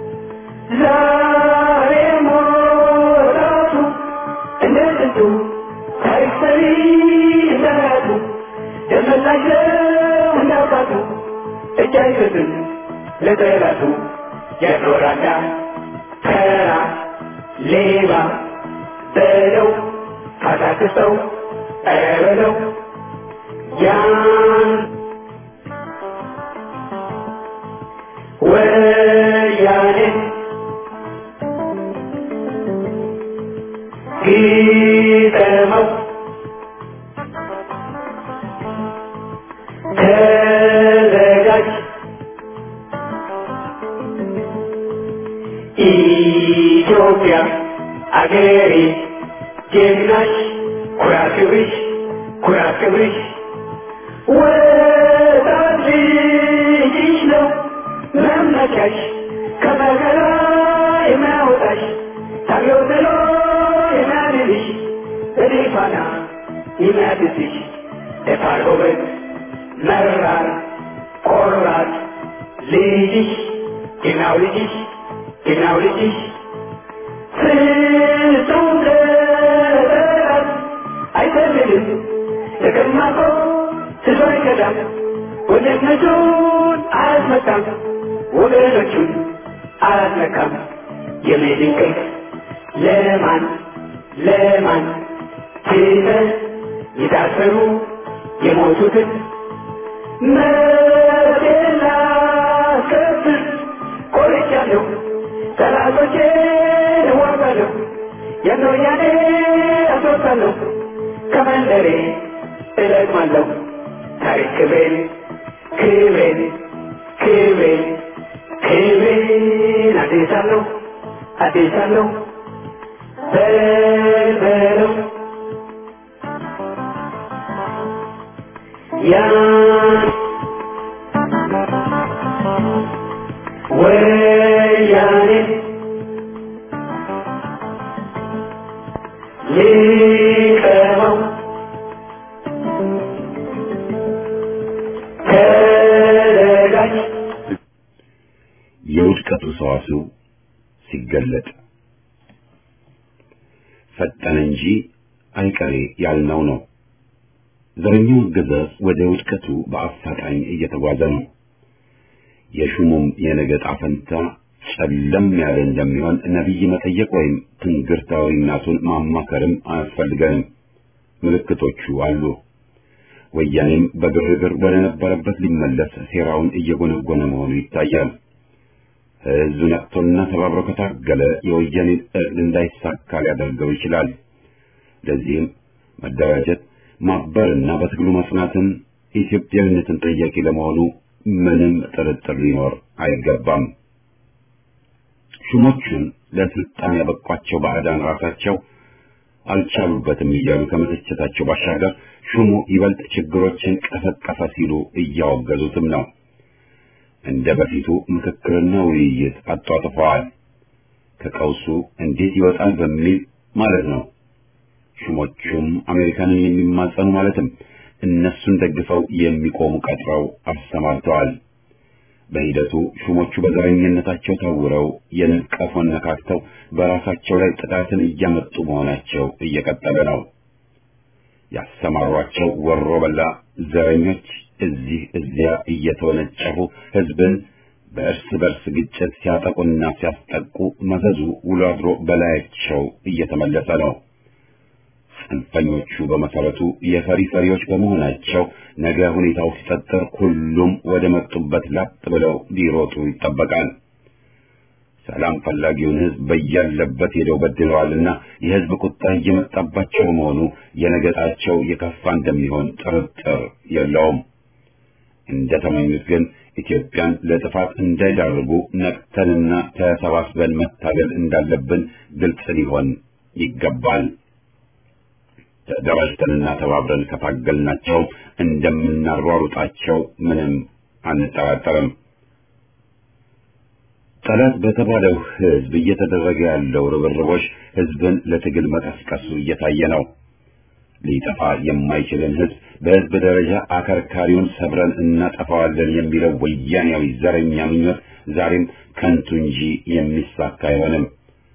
ዛሬ ሞራቱ እንደ ጥንቱ ታሪክ ሰሪ እንደራቱ ደመላቸው እንዳባቱ እጅ አይሰጥም ለጠላቱ ያኖራዳ ተራ ሌባ በለው ካታክሰው ኧረ በለው ያን ወያኔ ግጠመው ተዘጋጅ ኢትዮጵያ አገሬ ጀግናሽ ኩራት ክብርሽ ኩራት ክብርሽ ወጣት ልጅሽ ነው መመኪያሽ ከመከራ የሚያወጣሽ ታገው ጥሎ የሚያድንሽ በድፋና የሚያድስሽ ደፋር ጎበዝ መራር ቆራጥ ልጅሽ ጀግናው ልጅሽ ጀግናው ልጅሽ ፍጹም ለጠላት አይሰልልም ተቀማጦ ስሎ አይከዳም ወንድነቱን አያስመጣም ወገኖቹን አያስነካም የሌሊት እንቅልፍ ለማን ለማን ትተን የታሰሩ የሞቱትን መብቴን ላስከብር ቆርጫለሁ ጠላቶቼን እዋጋለሁ የወያኔ አስወጣለሁ ከመንደሬ እለቅማለሁ ታሪክ ክብሬን ክብሬን ክብሬን ክብሬን አዲሳለሁ አዲሳለሁ በለው ያን ወያኔ ሊቀመው ተዘጋጅ የውድቀቱ ሰዋስው ሲገለጥ ፈጠነ እንጂ አይቀሬ ያልነው ነው። ዘረኛው አገዛዝ ወደ ውድቀቱ በአፋጣኝ እየተጓዘ ነው። የሹሙም የነገ ዕጣ ፈንታ ጨለም ያለ እንደሚሆን ነቢይ መጠየቅ ወይም ትንግርታዊ እናቱን ማማከርም አያስፈልገንም። ምልክቶቹ አሉ። ወያኔም በግርግር ወደ ነበረበት ሊመለስ ሴራውን እየጎነጎነ መሆኑ ይታያል። ህዝብ ነቅቶና ተባብሮ ከታገለ የወያኔን እቅድ እንዳይሳካ ሊያደርገው ይችላል። ለዚህም መደራጀት፣ ማበርና በትግሉ መጽናትን ኢትዮጵያዊነትን ጠያቂ ለመሆኑ ምንም ጥርጥር ሊኖር አይገባም። ሹሞቹን ለስልጣን ያበቋቸው ባዕዳን ራሳቸው አልቻሉበትም እያሉ ከመተቸታቸው ባሻገር ሹሙ ይበልጥ ችግሮችን ቀሰቀሰ ሲሉ እያወገዙትም ነው። እንደ በፊቱ ምክክርና ውይይት አጧጥፈዋል። ከቀውሱ እንዴት ይወጣል በሚል ማለት ነው። ሹሞቹም አሜሪካንን የሚማጸኑ ማለትም እነሱን ደግፈው የሚቆሙ ቀጥረው አሰማርተዋል። በሂደቱ ሹሞቹ በዘረኝነታቸው ታውረው የነቀፉን ነካክተው በራሳቸው ላይ ጥቃትን እያመጡ መሆናቸው እየቀጠለ ነው። ያሰማሯቸው ወሮ በላ ዘረኞች እዚህ እዚያ እየተወነጨፉ ህዝብን በእርስ በርስ ግጭት ሲያጠቁና ሲያስጠቁ መዘዙ ውሎ አድሮ በላያቸው እየተመለሰ ነው። ጽንፈኞቹ በመሰረቱ የፈሪ ፈሪዎች በመሆናቸው ነገ ሁኔታው ሲፈጠር ሁሉም ወደ መጡበት ላጥ ብለው ሊሮጡ ይጠበቃል። ሰላም ፈላጊውን ህዝብ በያለበት ሄደው በድለዋልና የህዝብ ቁጣ እየመጣባቸው መሆኑ የነገጣቸው የከፋ እንደሚሆን ጥርጥር የለውም። እንደተመኙት ግን ኢትዮጵያን ለጥፋት እንዳይዳርጉ ነቅተንና ተሰባስበን መታገል እንዳለብን ግልጽ ሊሆን ይገባል። ተደራጅተንና ተባብረን ከታገልናቸው እንደምናሯሩጣቸው ምንም አንጠራጠርም። ጠላት በተባለው ህዝብ እየተደረገ ያለው ርብርቦች ህዝብን ለትግል መቀስቀሱ እየታየ ነው። ሊጠፋ የማይችልን ህዝብ በህዝብ ደረጃ አከርካሪውን ሰብረን እናጠፋዋለን የሚለው ወያኔያዊ ዘረኛ ምኞት ዛሬም ከንቱ እንጂ የሚሳካ አይሆንም።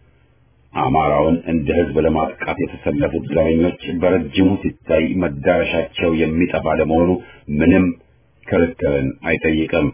አማራውን እንደ ህዝብ ለማጥቃት የተሰለፉት ዘረኞች በረጅሙ ሲታይ መዳረሻቸው የሚጠፋ ለመሆኑ ምንም ክርክርን አይጠይቅም።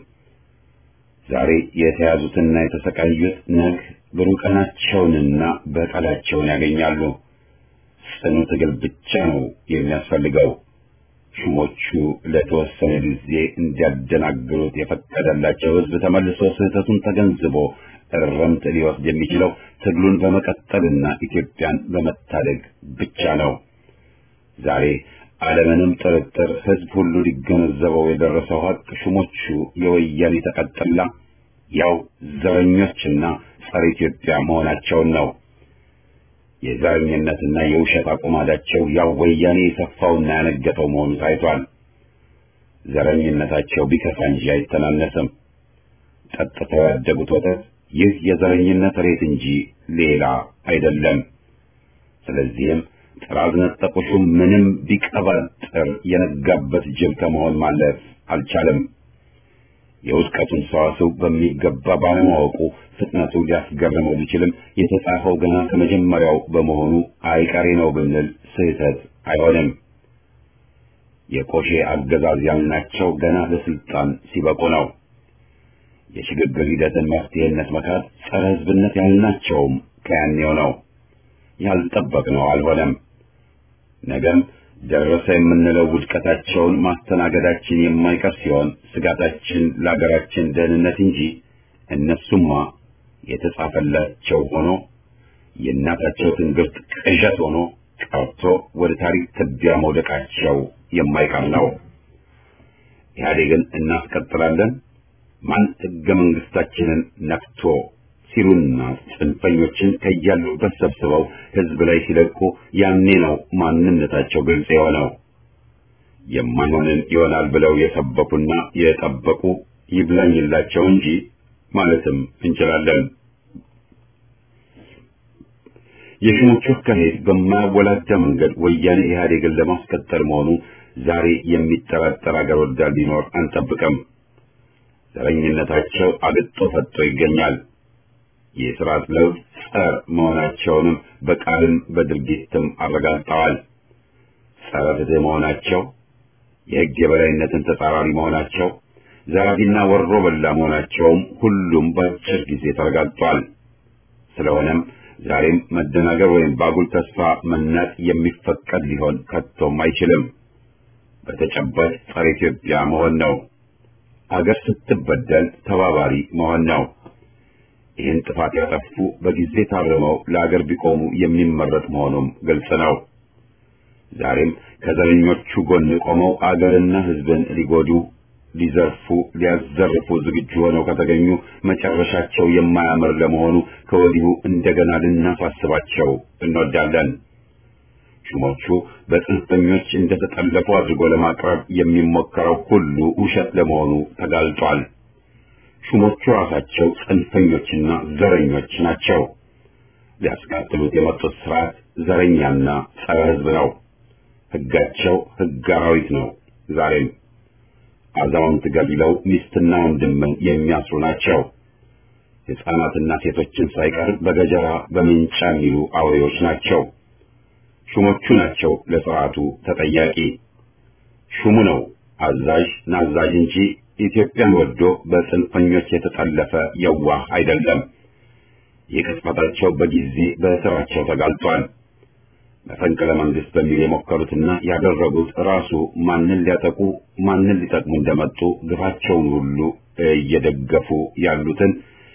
ዛሬ የተያዙትና የተሰቃዩት ነገ ብሩህ ቀናቸውንና በቀላቸውን ያገኛሉ። ጽኑ ትግል ብቻ ነው የሚያስፈልገው። ሹሞቹ ለተወሰነ ጊዜ እንዲያደናግሩት የፈቀደላቸው ህዝብ ተመልሶ ስህተቱን ተገንዝቦ እርምት ሊወስድ የሚችለው ትግሉን በመቀጠልና ኢትዮጵያን በመታደግ ብቻ ነው። ዛሬ አለምንም ጥርጥር ህዝብ ሁሉ ሊገነዘበው የደረሰው ሀቅ ሹሞቹ የወያኔ ተቀጥላ ያው ዘረኞችና ጸረ ኢትዮጵያ መሆናቸውን ነው። የዘረኝነትና የውሸት አቁማዳቸው ያው ወያኔ የሰፋውና ያነገተው መሆኑ ታይቷል። ዘረኝነታቸው ቢከፋ እንጂ አይተናነስም። ጠጥተው ያደጉት ወተት ይህ የዘረኝነት ሬት እንጂ ሌላ አይደለም። ስለዚህም ጥራዝ ነጠቆሹ ምንም ቢቀባጥር የነጋበት ጅብ ከመሆን ማለፍ አልቻለም። የውድቀቱን ሰዋስው በሚገባ ባለማወቁ ፍጥነቱ ሊያስገርመው ቢችልም የተጻፈው ገና ከመጀመሪያው በመሆኑ አይቀሬ ነው ብንል ስህተት አይሆንም። የቆሼ አገዛዝ ያልናቸው ገና ለስልጣን ሲበቁ ነው። የሽግግር ሂደትን መፍትሄነት መካድ ጸረ ህዝብነት ያልናቸውም ከያኔው ነው። ያልጠበቅነው አልሆነም። ነገም ደረሰ የምንለው ውድቀታቸውን ማስተናገዳችን የማይቀር ሲሆን ስጋታችን ለሀገራችን ደህንነት እንጂ እነሱማ የተጻፈላቸው ሆኖ የእናታቸው ትንግርት ቅዠት ሆኖ ቀርቶ ወደ ታሪክ ትቢያ መውደቃቸው የማይቀር ነው። ኢህአዴግን እናስቀጥላለን፣ ማን ህገ መንግስታችንን ነክቶ ሲሉና ጽንፈኞችን ከያሉበት ሰብስበው ህዝብ ላይ ሲለቁ ያኔ ነው ማንነታቸው ግልጽ የሆነው። የማይሆንን ይሆናል ብለው የሰበኩና የጠበቁ ይብላኝላቸው እንጂ ማለትም እንችላለን። የሹሞቹ አካሄድ በማያወላዳ መንገድ ወያኔ ኢህአዴግን ለማስቀጠል መሆኑ ዛሬ የሚጠራጠር አገር ወዳድ ቢኖር አንጠብቅም። ዘረኝነታቸው አግጦ ፈጥቶ ይገኛል። የሥርዓት ለውጥ ጸር መሆናቸውንም በቃልም በድርጊትም አረጋግጠዋል። ጸረ ፍትህ መሆናቸው፣ የህግ የበላይነትን ተጻራሪ መሆናቸው፣ ዘራፊና ወሮ በላ መሆናቸውም ሁሉም በአጭር ጊዜ ተረጋግጧል። ስለሆነም ዛሬም መደናገር ወይም ባጉል ተስፋ መናጥ የሚፈቀድ ሊሆን ከቶም አይችልም። በተጨባጭ ጸረ ኢትዮጵያ መሆን ነው። አገር ስትበደል ተባባሪ መሆን ነው። ይህን ጥፋት ያጠፉ በጊዜ ታርመው ለአገር ቢቆሙ የሚመረጥ መሆኑም ግልጽ ነው። ዛሬም ከዘረኞቹ ጎን ቆመው አገርና ህዝብን ሊጎዱ፣ ሊዘርፉ፣ ሊያዘርፉ ዝግጁ ሆነው ከተገኙ መጨረሻቸው የማያምር ለመሆኑ ከወዲሁ እንደገና ልናሳስባቸው እንወዳለን። ሹሞቹ በጽንፈኞች እንደተጠለፉ አድርጎ ለማቅረብ የሚሞከረው ሁሉ ውሸት ለመሆኑ ተጋልጧል። ሹሞቹ ራሳቸው ጽንፈኞችና ዘረኞች ናቸው። ሊያስቀጥሉት የመጡት ስርዓት ዘረኛና ጸረ ህዝብ ነው። ህጋቸው ህገ አራዊት ነው። ዛሬም አዛውንት ገድለው ሚስትና ወንድምን የሚያስሩ ናቸው። ሕፃናትና ሴቶችን ሳይቀር በገጀራ በምንጫ የሚሉ አውሬዎች ናቸው። ሹሞቹ ናቸው ለስርዓቱ ተጠያቂ። ሹሙ ነው አዛዥ ናዛዥ እንጂ ኢትዮጵያን ወዶ በጽንፈኞች የተጠለፈ የዋህ አይደለም። የቅጽበታቸው በጊዜ በስራቸው ተጋልጧል። መፈንቅለ መንግስት በሚል የሞከሩትና ያደረጉት ራሱ ማንን ሊያጠቁ ማንን ሊጠቅሙ እንደመጡ ግፋቸውን ሁሉ እየደገፉ ያሉትን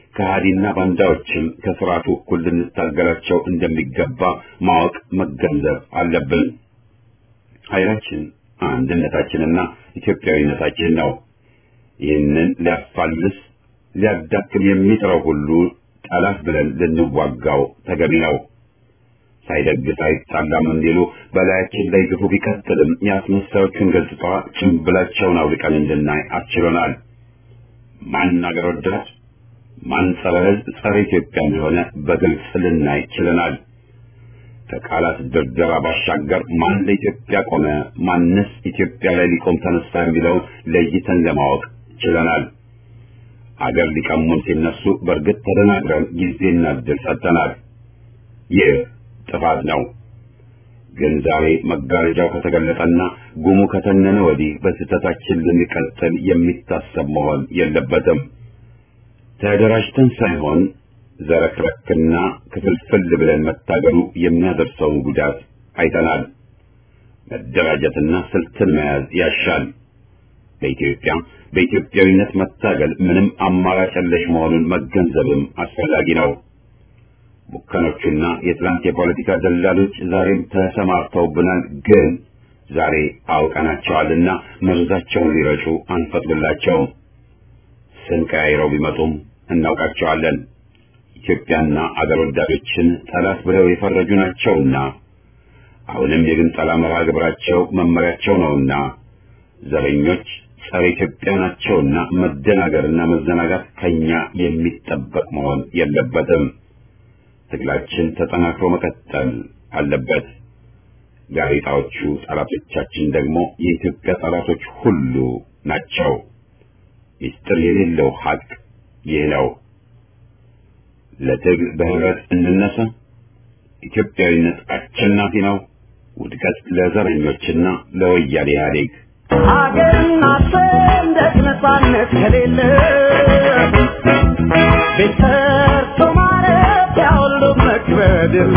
ከሃዲና ባንዳዎችም ከስርዓቱ እኩል ልንታገላቸው እንደሚገባ ማወቅ መገንዘብ አለብን። ኃይላችን አንድነታችንና ኢትዮጵያዊነታችን ነው። ይህንን ሊያፋልስ ሊያዳክም የሚጥረው ሁሉ ጠላት ብለን ልንዋጋው ተገቢ ነው። ሳይደግስ አይጣላም እንዲሉ በላያችን ላይ ግፉ ቢቀጥልም የአስመሳዮቹን ገጽታ ጭንብላቸውን አውልቀን እንድናይ አስችሎናል። ማን አገር ወዳድ ማን ጸረ ሕዝብ ጸረ ኢትዮጵያ እንደሆነ በግልጽ ልናይ ችለናል። ከቃላት ድርደራ ባሻገር ማን ለኢትዮጵያ ቆመ፣ ማንስ ኢትዮጵያ ላይ ሊቆም ተነሳ የሚለውን ለይተን ለማወቅ ችለናል። አገር ሊቀሙን ሲነሱ በእርግጥ ተደናግረን ጊዜና ዕድል ሰጥተናል። ይህ ጥፋት ነው። ግን ዛሬ መጋረጃው ከተገለጠና ጉሙ ከተነነ ወዲህ በስህተታችን ልንቀጥል የሚታሰብ መሆን የለበትም። ተደራጅተን ሳይሆን ዘረክረክና ክፍልፍል ብለን መታገሉ የሚያደርሰውን ጉዳት አይተናል። መደራጀትና ስልትን መያዝ ያሻል። ለኢትዮጵያ በኢትዮጵያዊነት መታገል ምንም አማራጭ የለሽ መሆኑን መገንዘብም አስፈላጊ ነው። ቡከኖቹና የትላንት የፖለቲካ ደላሎች ዛሬም ተሰማርተውብናል። ግን ዛሬ አውቀናቸዋልና መርዛቸውን ሊረጩ አንፈቅድላቸውም። ስንቀያይረው ቢመጡም እናውቃቸዋለን። ኢትዮጵያና አገር ወዳዶችን ጠላት ብለው የፈረጁ ናቸውና አሁንም የግንጠላ መርሃ ግብራቸው መመሪያቸው ነውና ዘረኞች ጸረ ኢትዮጵያ ናቸውና መደናገርና መዘናጋት ከኛ የሚጠበቅ መሆን የለበትም። ትግላችን ተጠናክሮ መቀጠል አለበት። ጋዜጣዎቹ ጠላቶቻችን ደግሞ የኢትዮጵያ ጠላቶች ሁሉ ናቸው። ሚስጥር የሌለው ሀቅ ይህ ነው። ለትግል በህብረት እንነሳ። ኢትዮጵያዊነት አሸናፊ ነው። ውድቀት ለዘረኞችና ለወያኔ ኢህአዴግ። አገርና ሰንደቅ ነፃነት ከሌለ ቤተርቶ ማለት ያውሉ መክበድ የለ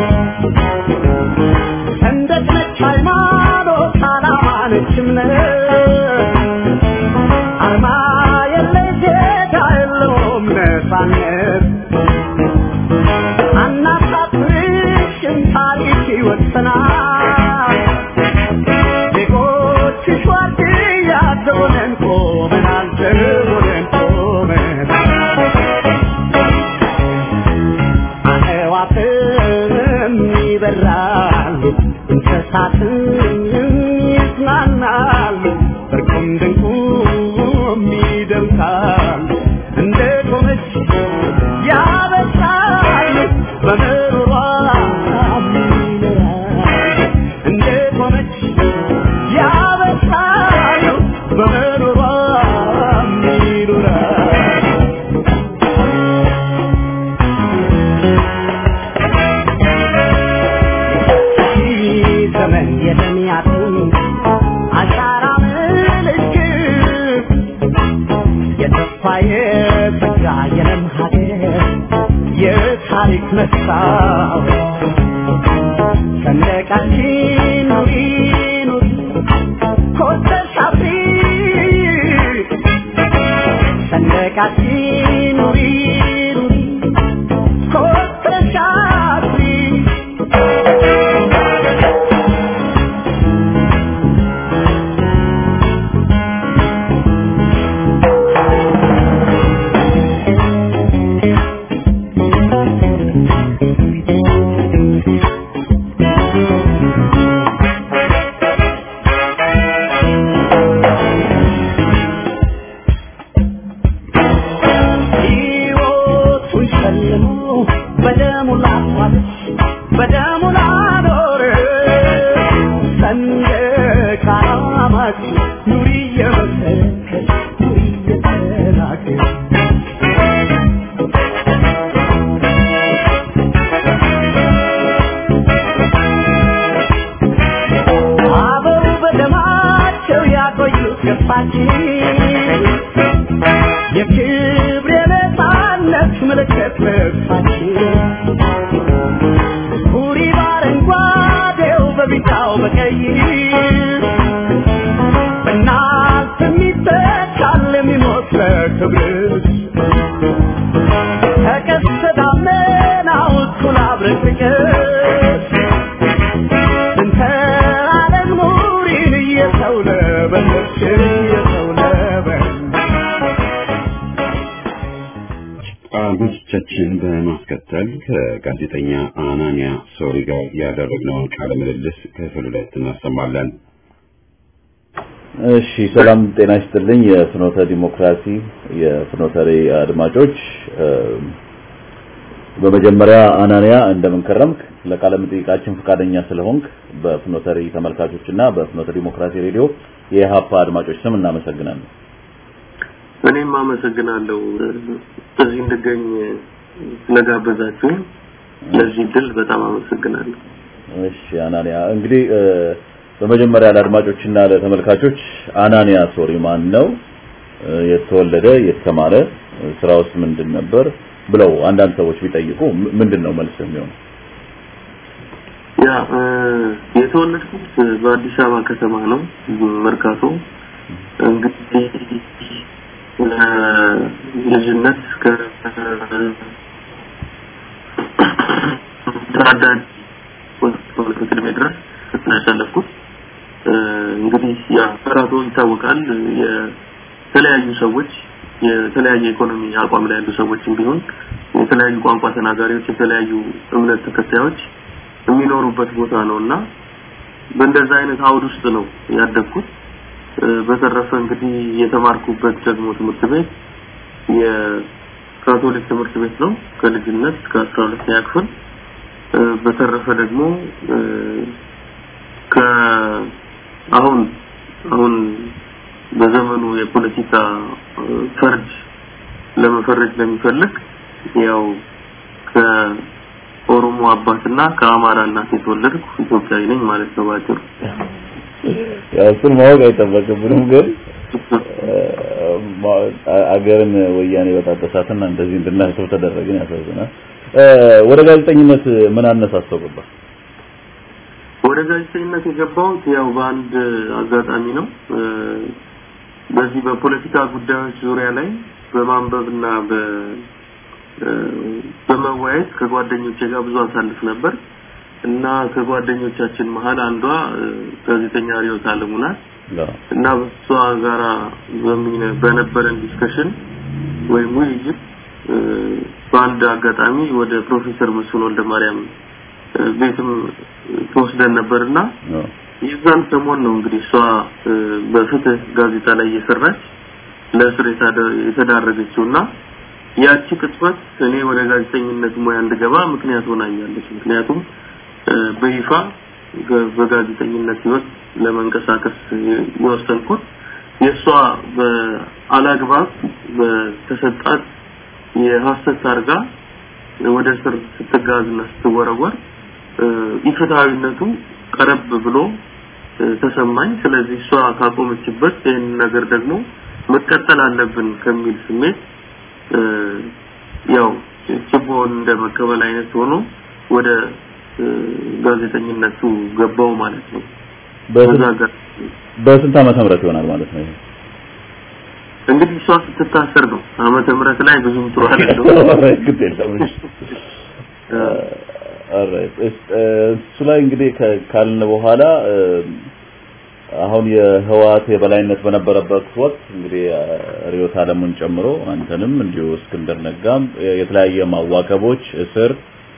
ሰንደቅ ነች ሃይማኖት ዓላማ ነች እምነት አርማ የለ ዜጋ የለውም ነፃነት አናሳፍርሽም ታሪክ ይወሰናል ዜጎችሽ ዋርድያ ዘቦነን ቆመናል ዘቦነን ቆመናል አዕዋፍም ይበራሉ እንስሳትም ይዝናናሉ እርቁም ድንቁም ይደምቃሉ እንደ ቆመች ያበሳሉ በምሮሯ ይኖራሉ እንደ ቆመች ያበሳሉ በምሮሯ ይኖራሉ ዘመን የተሚያቱ አሻራ ምልክት የተስፋ የጸጋ የለም ሀገር የታሪክ መስታወት ሰንደቃችን ኑሪ ኑሪ ኮስተሽ አብሪ ሰንደቃችን ኑሪ ኑሪ ኮስተሽ አብሪ በማስከተል ከጋዜጠኛ አናንያ ሶሪ ጋር ያደረግነውን ቃለ ምልልስ ክፍል 2 እናሰማለን። እሺ ሰላም ጤና ይስጥልኝ የፍኖተ ዲሞክራሲ የፍኖተ አድማጮች በመጀመሪያ አናንያ እንደምን ከረምክ ለቃለ መጠይቃችን ፈቃደኛ ስለሆንክ በፍኖተ ተመልካቾችና በፍኖተ ዲሞክራሲ ሬዲዮ የሃፓ አድማጮች ስም እናመሰግናለን። እኔም አመሰግናለሁ እዚህ እንድገኝ ስለጋበዛችሁ ለዚህ ድል በጣም አመሰግናለሁ። እሺ አናንያ እንግዲህ በመጀመሪያ ለአድማጮችና ለተመልካቾች አናንያ ሶሪ ማን ነው የተወለደ የተማረ ስራውስ ምንድን ነበር ብለው አንዳንድ ሰዎች ቢጠይቁ ምንድነው መልስ የሚሆነው? ያ የተወለድኩት በአዲስ አበባ ከተማ ነው መርካቶ። እንግዲህ ልጅነት ከታዳጊ ወደ ድረስ ተሳለፍኩት። እንግዲህ ያ መርካቶ ይታወቃል የተለያዩ ሰዎች የተለያየ ኢኮኖሚ አቋም ላይ ያሉ ሰዎችም ቢሆን የተለያዩ ቋንቋ ተናጋሪዎች የተለያዩ እምነት ተከታዮች የሚኖሩበት ቦታ ነውና በእንደዛ አይነት አውድ ውስጥ ነው ያደግኩት። በተረፈ እንግዲህ የተማርኩበት ደግሞ ትምህርት ቤት የካቶሊክ ትምህርት ቤት ነው ከልጅነት እስከ 12ኛ ክፍል። በተረፈ ደግሞ አሁን በዘመኑ የፖለቲካ ፈርጅ ለመፈረጅ ለሚፈልግ ያው ከኦሮሞ አባትና ከአማራ እናት የተወለድኩ ኢትዮጵያዊ ነኝ ማለት ነው ባጭሩ። ያው እሱን ማወቅ አይጠበቅብንም ግን አገርን ወያኔ በታጠሳትና እንደዚህ እንድናስብ ተደረገን ያሳዝናል። ወደ ጋዜጠኝነት ምን አነሳሳው ገባ? ወደ ጋዜጠኝነት የገባሁት ያው በአንድ አጋጣሚ ነው። በዚህ በፖለቲካ ጉዳዮች ዙሪያ ላይ በማንበብና በመወያየት ከጓደኞቼ ጋር ብዙ አሳልፍ ነበር እና ከጓደኞቻችን መሃል አንዷ ጋዜጠኛ ሪዮት አለሙና እና በሷ ጋራ በነበረን ዲስከሽን ወይ ውይይት በአንድ አጋጣሚ ወደ ፕሮፌሰር መስፍን ወልደማርያም ቤትም ተወስደን ነበርና ይዛን ሰሞን ነው እንግዲህ እሷ በፍትህ ጋዜጣ ላይ እየሰራች ለእስር የተዳረገችውና ያቺ ቅጽበት እኔ ወደ ጋዜጠኝነት ሙያ እንድገባ ምክንያት ሆናኛለች። ምክንያቱም በይፋ በጋዜጠኝነት ህይወት ለመንቀሳቀስ የወሰንኩት የሷ በአላግባብ በተሰጣት የሐሰት ታርጋ ወደ እስር ስትጋዝና ስትወረወር ኢፍትሃዊነቱ ቀረብ ብሎ ተሰማኝ። ስለዚህ እሷ ካቆመችበት ይሄን ነገር ደግሞ መከተል አለብን ከሚል ስሜት ያው ችቦን እንደመቀበል አይነት ሆኖ ወደ ጋዜጠኝነቱ ገባው ማለት ነው። በስንት ዓመተ ምህረት ይሆናል ማለት ነው? እንግዲህ እሷ ስትታሰር ነው ዓመተ ምህረት ላይ ብዙም ጥሩ አይደለም። እሱ ላይ እንግዲህ ካልን በኋላ አሁን የህዋት የበላይነት በነበረበት ወቅት እንግዲህ ሪዮት አለሙን ጨምሮ አንተንም እንዲሁ እስክንድር ነጋም የተለያየ ማዋከቦች እስር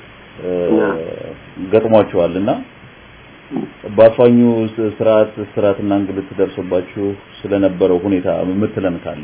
ገጥሟቸዋልና ባፋኙ ስርዓትና እንግልት ደርሶባችሁ ስለነበረው ሁኔታ ምትለን ካለ?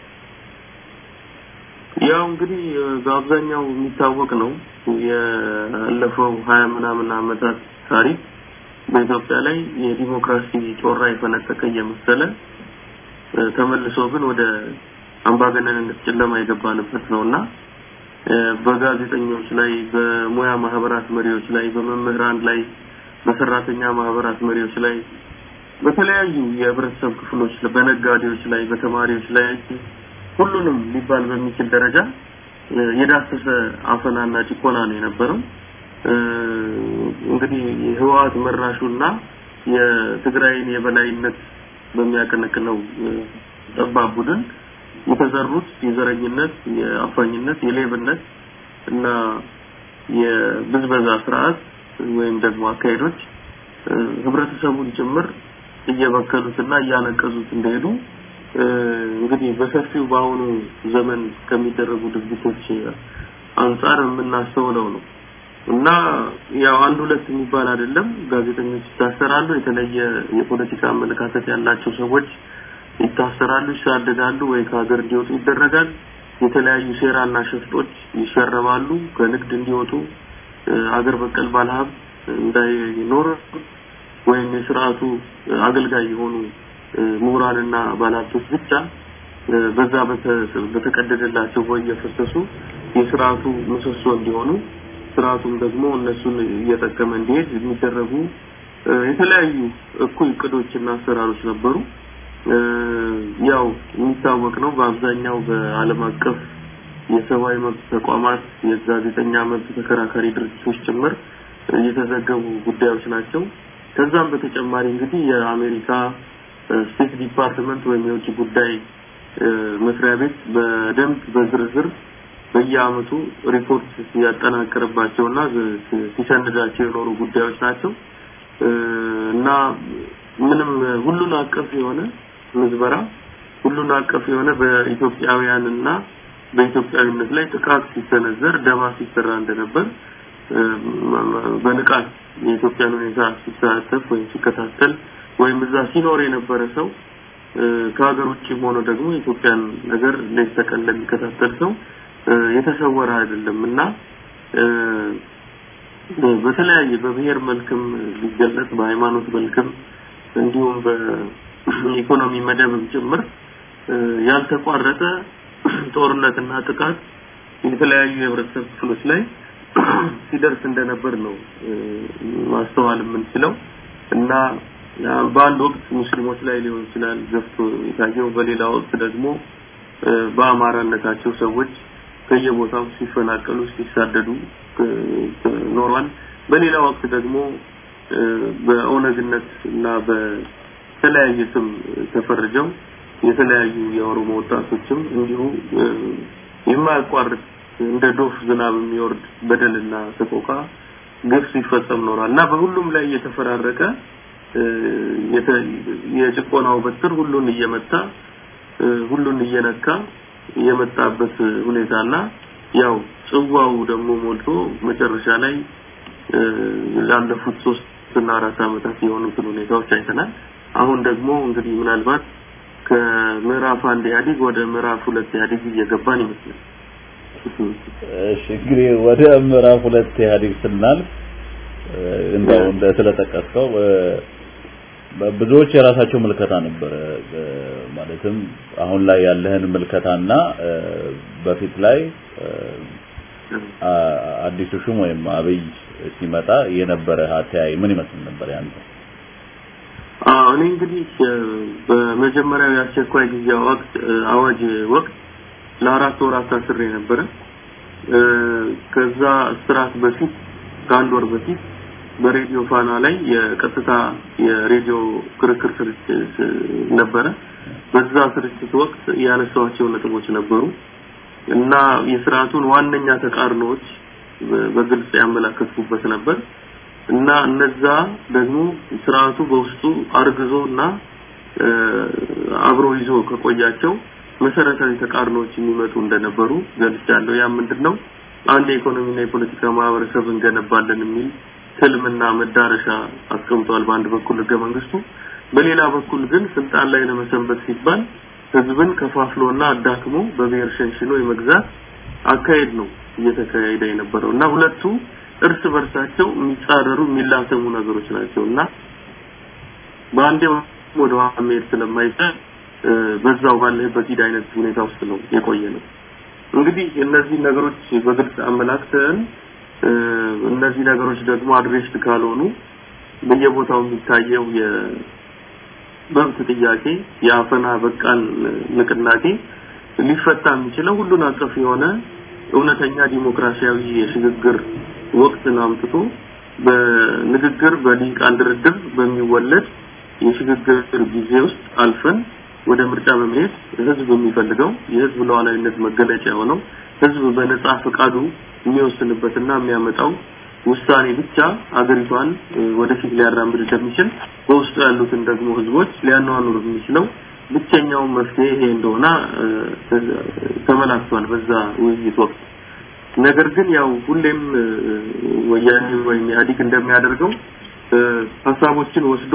ያው እንግዲህ በአብዛኛው የሚታወቅ ነው ያለፈው 20 ምናምን ዓመታት ታሪክ በኢትዮጵያ ላይ የዲሞክራሲ ጮራ የፈነጠቀ የመሰለ ተመልሶ ግን ወደ አምባገነንነት ጨለማ የገባንበት ነውና በጋዜጠኞች ላይ በሙያ ማህበራት መሪዎች ላይ በመምህራን ላይ በሰራተኛ ማህበራት መሪዎች ላይ በተለያዩ የህብረተሰብ ክፍሎች በነጋዴዎች ላይ በተማሪዎች ላይ ሁሉንም ሊባል በሚችል ደረጃ የዳሰሰ አፈናና ጭቆና ነው የነበረው። እንግዲህ ህወሓት መራሹና የትግራይን የበላይነት በሚያቀነቅነው ጠባብ ቡድን የተዘሩት የዘረኝነት የአፋኝነት የሌብነት እና የብዝበዛ ስርዓት ወይም ደግሞ አካሄዶች ህብረተሰቡን ጭምር እየበከሉትና እያነቀዙት እንደሄዱ እንግዲህ በሰፊው በአሁኑ ዘመን ከሚደረጉ ድርጊቶች አንፃር የምናስተውለው ነው እና ያው አንድ ሁለት የሚባል አይደለም ጋዜጠኞች ይታሰራሉ የተለየ የፖለቲካ አመለካከት ያላቸው ሰዎች ይታሰራሉ ይሳደዳሉ ወይ ከሀገር እንዲወጡ ይደረጋል የተለያዩ ሴራና ሸፍጦች ይሸረባሉ ከንግድ እንዲወጡ አገር በቀል ባለሀብት እንዳይኖር ወይም የሥርዓቱ አገልጋይ የሆኑ ምሁራንና ባለሀብቶች ብቻ በዛ በተቀደደላቸው ወይ የፈሰሱ የሥርዓቱ ምሰሶ እንዲሆኑ ሥርዓቱም ደግሞ እነሱን እየተጠቀመ እንዲሄድ የሚደረጉ የተለያዩ እኩይ ቅዶችና አሰራሮች ነበሩ ያው የሚታወቅ ነው በአብዛኛው በዓለም አቀፍ የሰብአዊ መብት ተቋማት የጋዜጠኛ መብት ተከራካሪ ድርጅቶች ጭምር የተዘገቡ ጉዳዮች ናቸው ከዛም በተጨማሪ እንግዲህ የአሜሪካ ስቴት ዲፓርትመንት ወይም የውጭ ጉዳይ መስሪያ ቤት በደንብ በዝርዝር በየአመቱ ሪፖርት ያጠናቀረባቸውና ሲሰነዳቸው የኖሩ ጉዳዮች ናቸው እና ምንም ሁሉን አቀፍ የሆነ ምዝበራ ሁሉን አቀፍ የሆነ በኢትዮጵያውያንና በኢትዮጵያዊነት ላይ ጥቃት ሲሰነዘር ደባ ሲሰራ እንደነበር በንቃት የኢትዮጵያን ሁኔታ ሲሳተፍ ወይ ሲከታተል ወይም እዛ ሲኖር የነበረ ሰው ከሀገር ውጭ ሆኖ ደግሞ የኢትዮጵያን ነገር ለተቀን ለሚከታተል ሰው የተሰወረ አይደለምና በተለያየ በብሔር መልክም ሊገለጽ በሃይማኖት መልክም እንዲሁም በኢኮኖሚ መደብም ጭምር ያልተቋረጠ ጦርነትና ጥቃት የተለያዩ የህብረተሰብ ክፍሎች ላይ ሲደርስ እንደነበር ነው ማስተዋል የምንችለው እና በአንድ ወቅት ሙስሊሞች ላይ ሊሆን ይችላል ገፍቶ የታየው በሌላ ወቅት ደግሞ በአማራነታቸው ሰዎች ከየቦታው ሲፈናቀሉ ሲሳደዱ ኖርዋል በሌላ ወቅት ደግሞ በኦነግነት እና በተለያየ ስም ተፈርጀው የተለያዩ የኦሮሞ ወጣቶችም እንዲሁ የማያቋርጥ እንደ ዶፍ ዝናብ የሚወርድ በደልና ተቆቃ ግፍ ሲፈጸም ኖሯልና በሁሉም ላይ የተፈራረቀ የጭቆናው በትር ሁሉን እየመታ ሁሉን እየነካ የመጣበት ሁኔታና ያው ጽዋው ደግሞ ሞልቶ መጨረሻ ላይ ላለፉት 3 እና 4 አመታት የሆኑትን ሁኔታዎች አይተናል አሁን ደግሞ እንግዲህ ምናልባት ከምዕራፍ 1 ኢህአዴግ ወደ ምዕራፍ 2 ኢህአዴግ እየገባን ይመስላል እሺ እንግዲህ ወደ ምዕራፍ 2 ኢህአዴግ ስናልፍ እንደ ስለተጠቀሰው ብዙዎች የራሳቸው መልከታ ነበር ማለትም አሁን ላይ ያለህን መልከታና በፊት ላይ አዲሱ ሹም ወይም አብይ ሲመጣ የነበረ አተያይ ምን ይመስል ነበር ያንተ እኔ እንግዲህ በመጀመሪያው የአስቸኳይ ጊዜ አዋጅ ወቅት ለ4 ወራት አስሬ ነበር ከዛ ስራት በፊት ከአንድ ወር በፊት በሬዲዮ ፋና ላይ የቀጥታ የሬዲዮ ክርክር ስርጭት ነበረ በዛ ስርጭት ወቅት ያነሳዋቸው ነጥቦች ነበሩ እና የሥርዓቱን ዋነኛ ተቃርኖች በግልጽ ያመለከቱበት ነበር እና እነዛ ደግሞ ሥርዓቱ በውስጡ አርግዞና አብሮ ይዞ ከቆያቸው መሰረታዊ ተቃርኖች የሚመጡ እንደነበሩ ገልጫለሁ ያ ምንድነው አንድ የኢኮኖሚና የፖለቲካ ማህበረሰብ እንገነባለን የሚል ህልምና መዳረሻ አስቀምጧል በአንድ በኩል ህገ መንግስቱ በሌላ በኩል ግን ስልጣን ላይ ለመሰንበት ሲባል ህዝብን ከፋፍሎና አዳክሞ በብሔር ሸንሽኖ የመግዛት አካሄድ ነው እየተካሄደ የነበረውና ሁለቱ እርስ በርሳቸው የሚጻረሩ የሚላተሙ ነገሮች ናቸውና በአንዴ ወደ አሜሪካ ስለማይቻል በዛው ባለበት ሂድ አይነት ሁኔታ ውስጥ ነው የቆየነው እንግዲህ እነዚህ ነገሮች በግልጽ አመላክተን እነዚህ ነገሮች ደግሞ አድሬስድ ካልሆኑ በየቦታው የሚታየው የመብት ጥያቄ ያፈና በቃን ንቅናቄ ሊፈታ የሚችለው ሁሉን አቀፍ የሆነ እውነተኛ ዲሞክራሲያዊ የሽግግር ወቅትን አምጥቶ በንግግር በሊቃን ድርድር በሚወለድ የሽግግር ጊዜ ውስጥ አልፈን ወደ ምርጫ በመሄድ ህዝብ የሚፈልገው የህዝብ ሉዓላዊነት መገለጫ የሆነው ህዝብ በነጻ ፈቃዱ የሚወስንበትና የሚያመጣው ውሳኔ ብቻ አገሪቷን ወደፊት ሊያራምድ እንደሚችል በውስጡ ያሉትን ደግሞ ህዝቦች ሊያኗኑር የሚችለው ብቸኛው መፍትሄ ይሄ እንደሆነ ተመላክቷል በዛ ውይይት ወቅት ነገር ግን ያው ሁሌም ወያኔ ወይም ኢህአዴግ እንደሚያደርገው ሐሳቦችን ወስዶ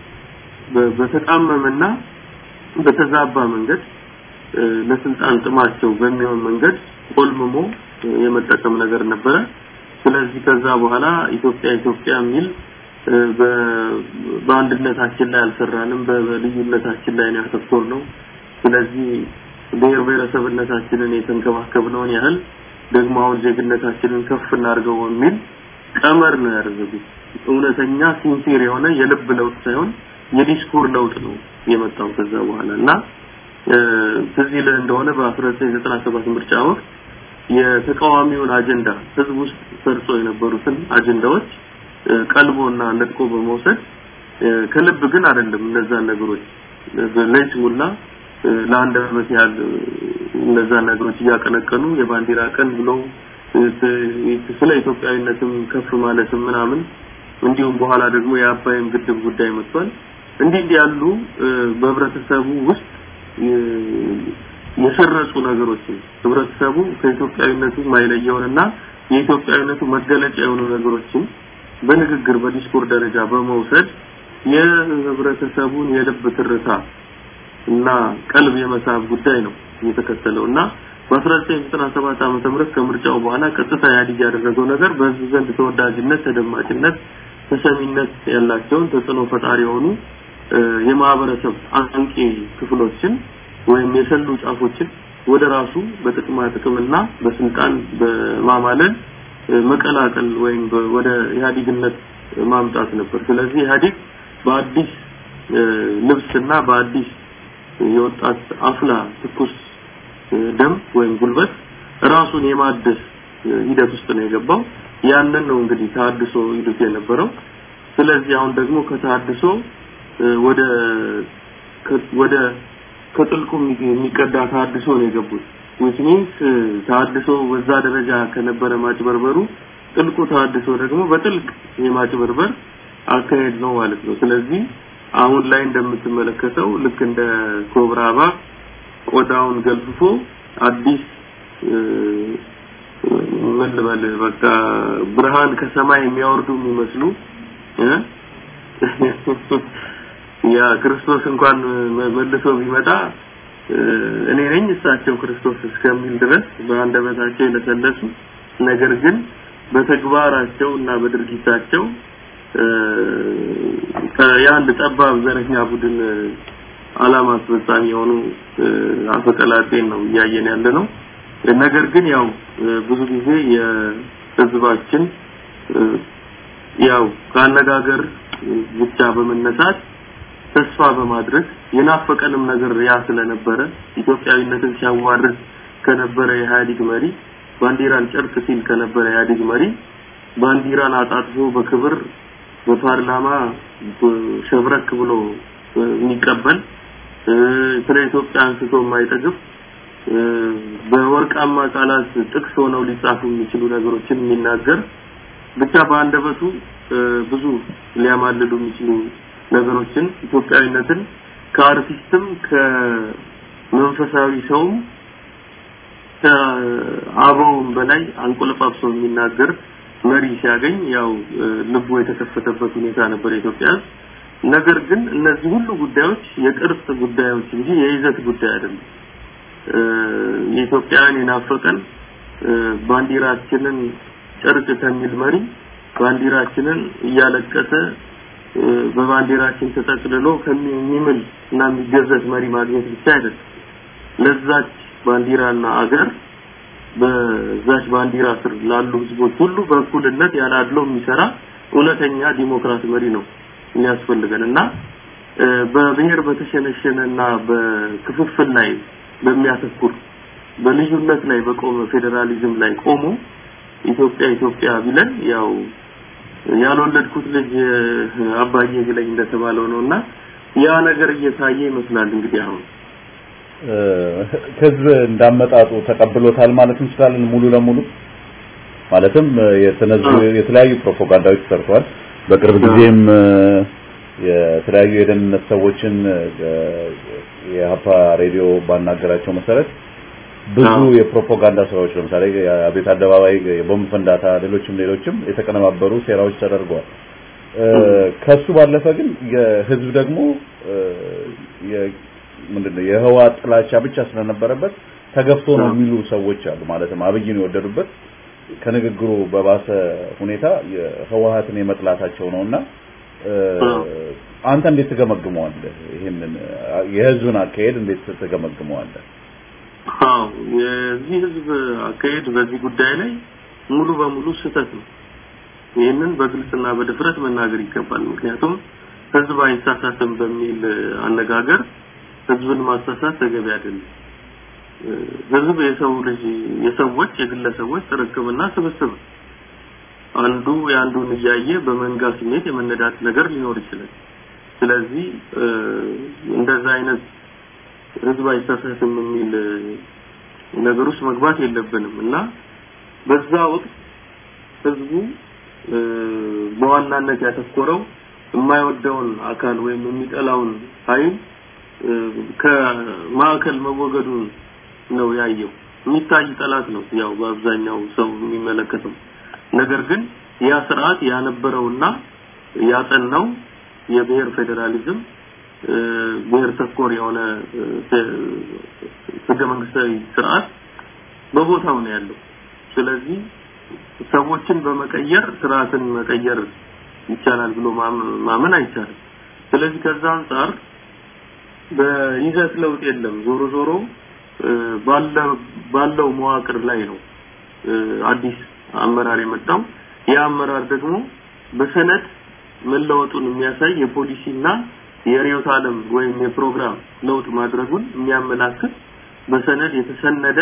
በተጣመመና በተዛባ መንገድ ለስልጣን ጥማቸው በሚሆን መንገድ ቆልምሞ የመጠቀም ነገር ነበረ። ስለዚህ ከዛ በኋላ ኢትዮጵያ የሚል በአንድነታችን ላይ አልሰራንም፣ በልዩነታችን ላይ ነው ያተኮርነው። ስለዚህ ብሔረሰብነታችንን የተንከባከብነውን ያህል ደግሞ አሁን ዜግነታችንን ከፍ እናድርገው የሚል ቀመር ነው ያደረጉት። እውነተኛ ሲንሲር የሆነ የልብ ለውጥ ሳይሆን የዲስኩር ለውጥ ነው የመጣው ከዛ በኋላና ስለዚህ እንደሆነ በ1997 ምርጫ ወቅት የተቃዋሚውን አጀንዳ ህዝብ ውስጥ ሰርጾ የነበሩትን አጀንዳዎች ቀልቦና ነጥቆ በመውሰድ ከልብ ግን አይደለም እነዛ ነገሮች ለይስሙላ ለአንድ አመት ያህል እነዛ ነገሮች ያቀነቀኑ የባንዲራ ቀን ብለው ስለ ኢትዮጵያዊነትም ከፍ ማለትም ምናምን እንዲሁም በኋላ ደግሞ የአባይም ግድብ ጉዳይ መጥቷል። እንዲህ ያሉ በህብረተሰቡ ውስጥ የሰረጹ ነገሮች ህብረተሰቡ ከኢትዮጵያዊነቱ ማይለየውንና የኢትዮጵያዊነቱ መገለጫ የሆኑ ነገሮችን በንግግር በዲስኩር ደረጃ በመውሰድ የህብረተሰቡን የልብ ትርታ እና ቀልብ የመሳብ ጉዳይ ነው የተከተለውና በ1997 ዓመተ ምህረት ከምርጫው በኋላ ቀጥታ ኢህአዴግ ያደረገው ነገር በህዝብ ዘንድ ተወዳጅነት፣ ተደማጭነት፣ ተሰሚነት ያላቸውን ተጽዕኖ ፈጣሪ የሆኑ የማህበረሰብ አንቂ ክፍሎችን ወይም የሰሉ ጫፎችን ወደ ራሱ በጥቅምና በስልጣን በማማለል መቀላቀል ወይም ወደ ኢህአዴግነት ማምጣት ነበር። ስለዚህ ኢህአዴግ በአዲስ ልብስና በአዲስ የወጣት አፍላ ትኩስ ደም ወይም ጉልበት ራሱን የማደስ ሂደት ውስጥ ነው የገባው። ያንን ነው እንግዲህ ታድሶ ይሉት የነበረው። ስለዚህ አሁን ደግሞ ከታድሶ ወደ ከጥልቁ የሚቀዳ ታድሶ ነው የገቡት። which means ታድሶ በዛ ደረጃ ከነበረ ማጭበርበሩ ጥልቁ ታድሶ ደግሞ በጥልቅ የማጭበርበር አካሄድ ነው ማለት ነው። ስለዚህ አሁን ላይ እንደምትመለከተው ልክ እንደ ኮብራ እባብ ቆዳውን ገልፍፎ አዲስ መልበል በቃ ብርሃን ከሰማይ የሚያወርዱ የሚመስሉ ያ ክርስቶስ እንኳን መልሶ ቢመጣ እኔ ነኝ እሳቸው ክርስቶስ እስከሚል ድረስ በአንደበታቸው የለሰለሱ ነገር ግን በተግባራቸውና በድርጊታቸው ከያንድ ጠባብ ዘረኛ ቡድን አላማ አስፈጻሚ የሆኑ አፈቀላጤን ነው ያየን ያለነው። ነገር ግን ያው ብዙ ጊዜ የህዝባችን ያው ካነጋገር ብቻ በመነሳት ተስፋ በማድረግ የናፈቀንም ነገር ያ ስለነበረ ኢትዮጵያዊነትን ሲያዋርድ ከነበረ የኢህአዴግ መሪ ባንዲራን ጨርቅ ሲል ከነበረ የኢህአዴግ መሪ ባንዲራን አጣጥፎ በክብር በፓርላማ ሸብረክ ብሎ የሚቀበል ስለ ኢትዮጵያ አንስቶ የማይጠግብ በወርቃማ ቃላት ጥቅስ ሆነው ሊጻፉ የሚችሉ ነገሮችን የሚናገር ብቻ በአንደበቱ ብዙ ሊያማልሉ የሚችሉ ነገሮችን ኢትዮጵያዊነትን ከአርቲስትም ከመንፈሳዊ ሰውም ከአበውም በላይ አንቆለጳጵሶ የሚናገር መሪ ሲያገኝ ያው ልቡ የተከፈተበት ሁኔታ ነበር ኢትዮጵያ። ነገር ግን እነዚህ ሁሉ ጉዳዮች የቅርጽ ጉዳዮች እንጂ የይዘት ጉዳይ አይደለም። የኢትዮጵያን የናፈቀን ባንዲራችንን ጨርቅ ከሚል መሪ ባንዲራችንን እያለቀሰ በባንዲራችን ተጠቅልሎ ከሚምል እና የሚገዘት መሪ ማግኘት ብቻ አይደለም። ለዛች ባንዲራና አገር በዛች ባንዲራ ስር ላሉ ህዝቦች ሁሉ በእኩልነት ያላድለው የሚሰራ እውነተኛ ዲሞክራሲ መሪ ነው የሚያስፈልገንና በብሔር በተሸነሸነና በክፍፍል ላይ በሚያተኩር በልዩነት ላይ በቆመ ፌደራሊዝም ላይ ቆሞ ኢትዮጵያ ቢለን ያው ያልወለድኩት ልጅ አባዬ ቢለኝ እንደተባለው ነውና ያ ነገር እየታየ ይመስላል። እንግዲህ አሁን ህዝብ እንዳመጣጡ ተቀብሎታል ማለት እንችላለን ሙሉ ለሙሉ ማለትም የተለያዩ ፕሮፓጋንዳዎች ተሰርተዋል። በቅርብ ጊዜም የተለያዩ የደህንነት ሰዎችን የሀፓ ሬዲዮ ባናገራቸው መሰረት ብዙ የፕሮፓጋንዳ ስራዎች ለምሳሌ አቤት አደባባይ የቦምብ ፍንዳታ ሌሎችም የተቀነባበሩ ሴራዎች ተደርገዋል ከሱ ባለፈ ግን የህዝብ ደግሞ ምንድነው የህወሓት ጥላቻ ብቻ ስለነበረበት ተገፍቶ ነው የሚሉ ሰዎች አሉ ማለትም አብይን የወደዱበት ከንግግሩ በባሰ ሁኔታ የህወሓትን የመጥላታቸው ነውና አንተ እንዴት ተገመግመዋለህ ይሄንን የህዝብን አካሄድ እንዴት ተገመግመዋለህ የዚህ ህዝብ አካሄድ በዚህ ጉዳይ ላይ ሙሉ በሙሉ ስህተት ነው ይሄንን በግልጽና በድፍረት መናገር ይገባል ምክንያቱም ህዝብ አይሳሳትም በሚል አነጋገር ህዝብን ማሳሳት ተገቢ አይደለም ህዝብ የሰዎች የግለሰቦች ጥርቅምና ስብስብ አንዱ ያንዱን እያየ በመንጋ ስሜት የመነዳት ነገር ሊኖር ይችላል ስለዚህ እንደዛ አይነት ህዝብ አይሳሳትም የሚል ነገሮች መግባት የለብንም እና በዛ ወቅት ህዝቡ በዋናነት ያተኮረው የማይወደውን አካል ወይም የሚጠላውን ኃይል ከማዕከል መወገዱን ነው ያየው የሚታይ ጠላት ነው ያው በአብዛኛው ሰው የሚመለከተው ነገር ግን ያ ስርዓት ያነበረውና ያጠናው የብሔር ፌደራሊዝም ብሔር ተኮር የሆነ ህገ መንግስታዊ ስርዓት በቦታው ነው ያለው ስለዚህ ሰዎችን በመቀየር ስርዓትን መቀየር ይቻላል ብሎ ማመን አይቻልም ስለዚህ ከዛ አንፃር በይዘት ለውጥ የለም ዞሮ ባለው መዋቅር ላይ ነው አዲስ አመራር የመጣው ያ አመራር ደግሞ በሰነድ መለወጡን የሚያሳይ የፖሊሲና የሪዮት ዓለም ወይም የፕሮግራም ለውጥ ማድረጉን የሚያመላክት በሰነድ የተሰነደ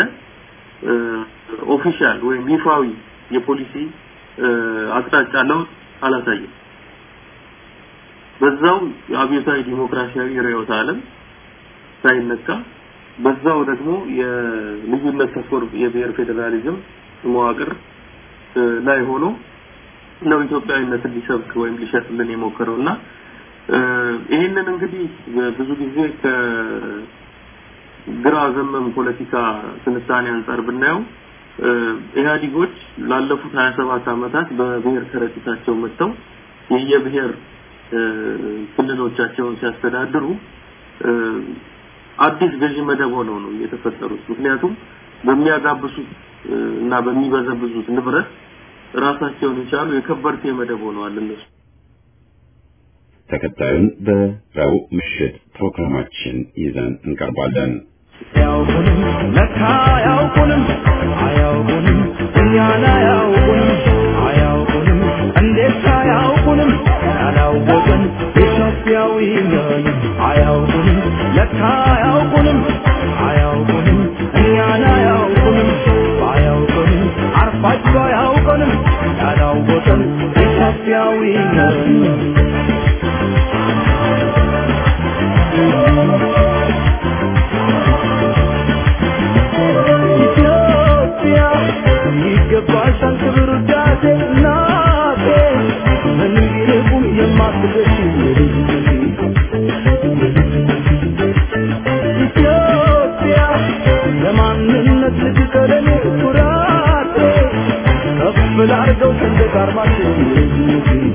ኦፊሻል ወይም ይፋዊ የፖሊሲ አቅጣጫ ለውጥ አላሳየም በዛው የአብዮታዊ ዲሞክራሲያዊ ሪዮት ዓለም ሳይነካ በዛው ደግሞ የልዩነት ተኮር የብሔር ፌደራሊዝም መዋቅር ላይ ሆኖ ነው ኢትዮጵያዊነትን ሊሰብክ ወይም ሊሸጥልን የሞከረውና ይሄንን እንግዲህ ብዙ ጊዜ ከግራ ዘመም ፖለቲካ ትንታኔ አንፃር ብናየው ኢህአዲጎች ላለፉት 27 ዓመታት በብሔር ከረጢታቸው መጥተው የየብሔር ክልሎቻቸውን ሲያስተዳድሩ አዲስ ገዢ መደብ ሆነው ነው የተፈጠሩት ምክንያቱም በሚያጋብሱት እና በሚበዘብዙት ንብረት ራሳቸውን የቻሉ የከበርቴ መደብ ሆነዋል እነሱ ተከታዩን በራው ምሽት ፕሮግራማችን ይዘን እንቀርባለን ያውቁንም ለካ ያውቁንም አያውቁንም እኛን አያውቁንም እንዴት አያውቁንም ያላወቅን ኢትዮጵያዊ ነን አያውቁንም ለካ ያውቁንም እኛን አያውቁንም አርፋቸው አያውቁንም ያላወቅን ኢትዮጵያዊ ነን ኢትዮጵያ ይገባሻል ክብር ውዳሴ እናቴ ምን ቢልቁም የማትገሽ ኢትዮጵያ ለማንነት ልትቀለኔ ኩራቴ ከፍ ላርገው ሰንደቅ ዓርማችን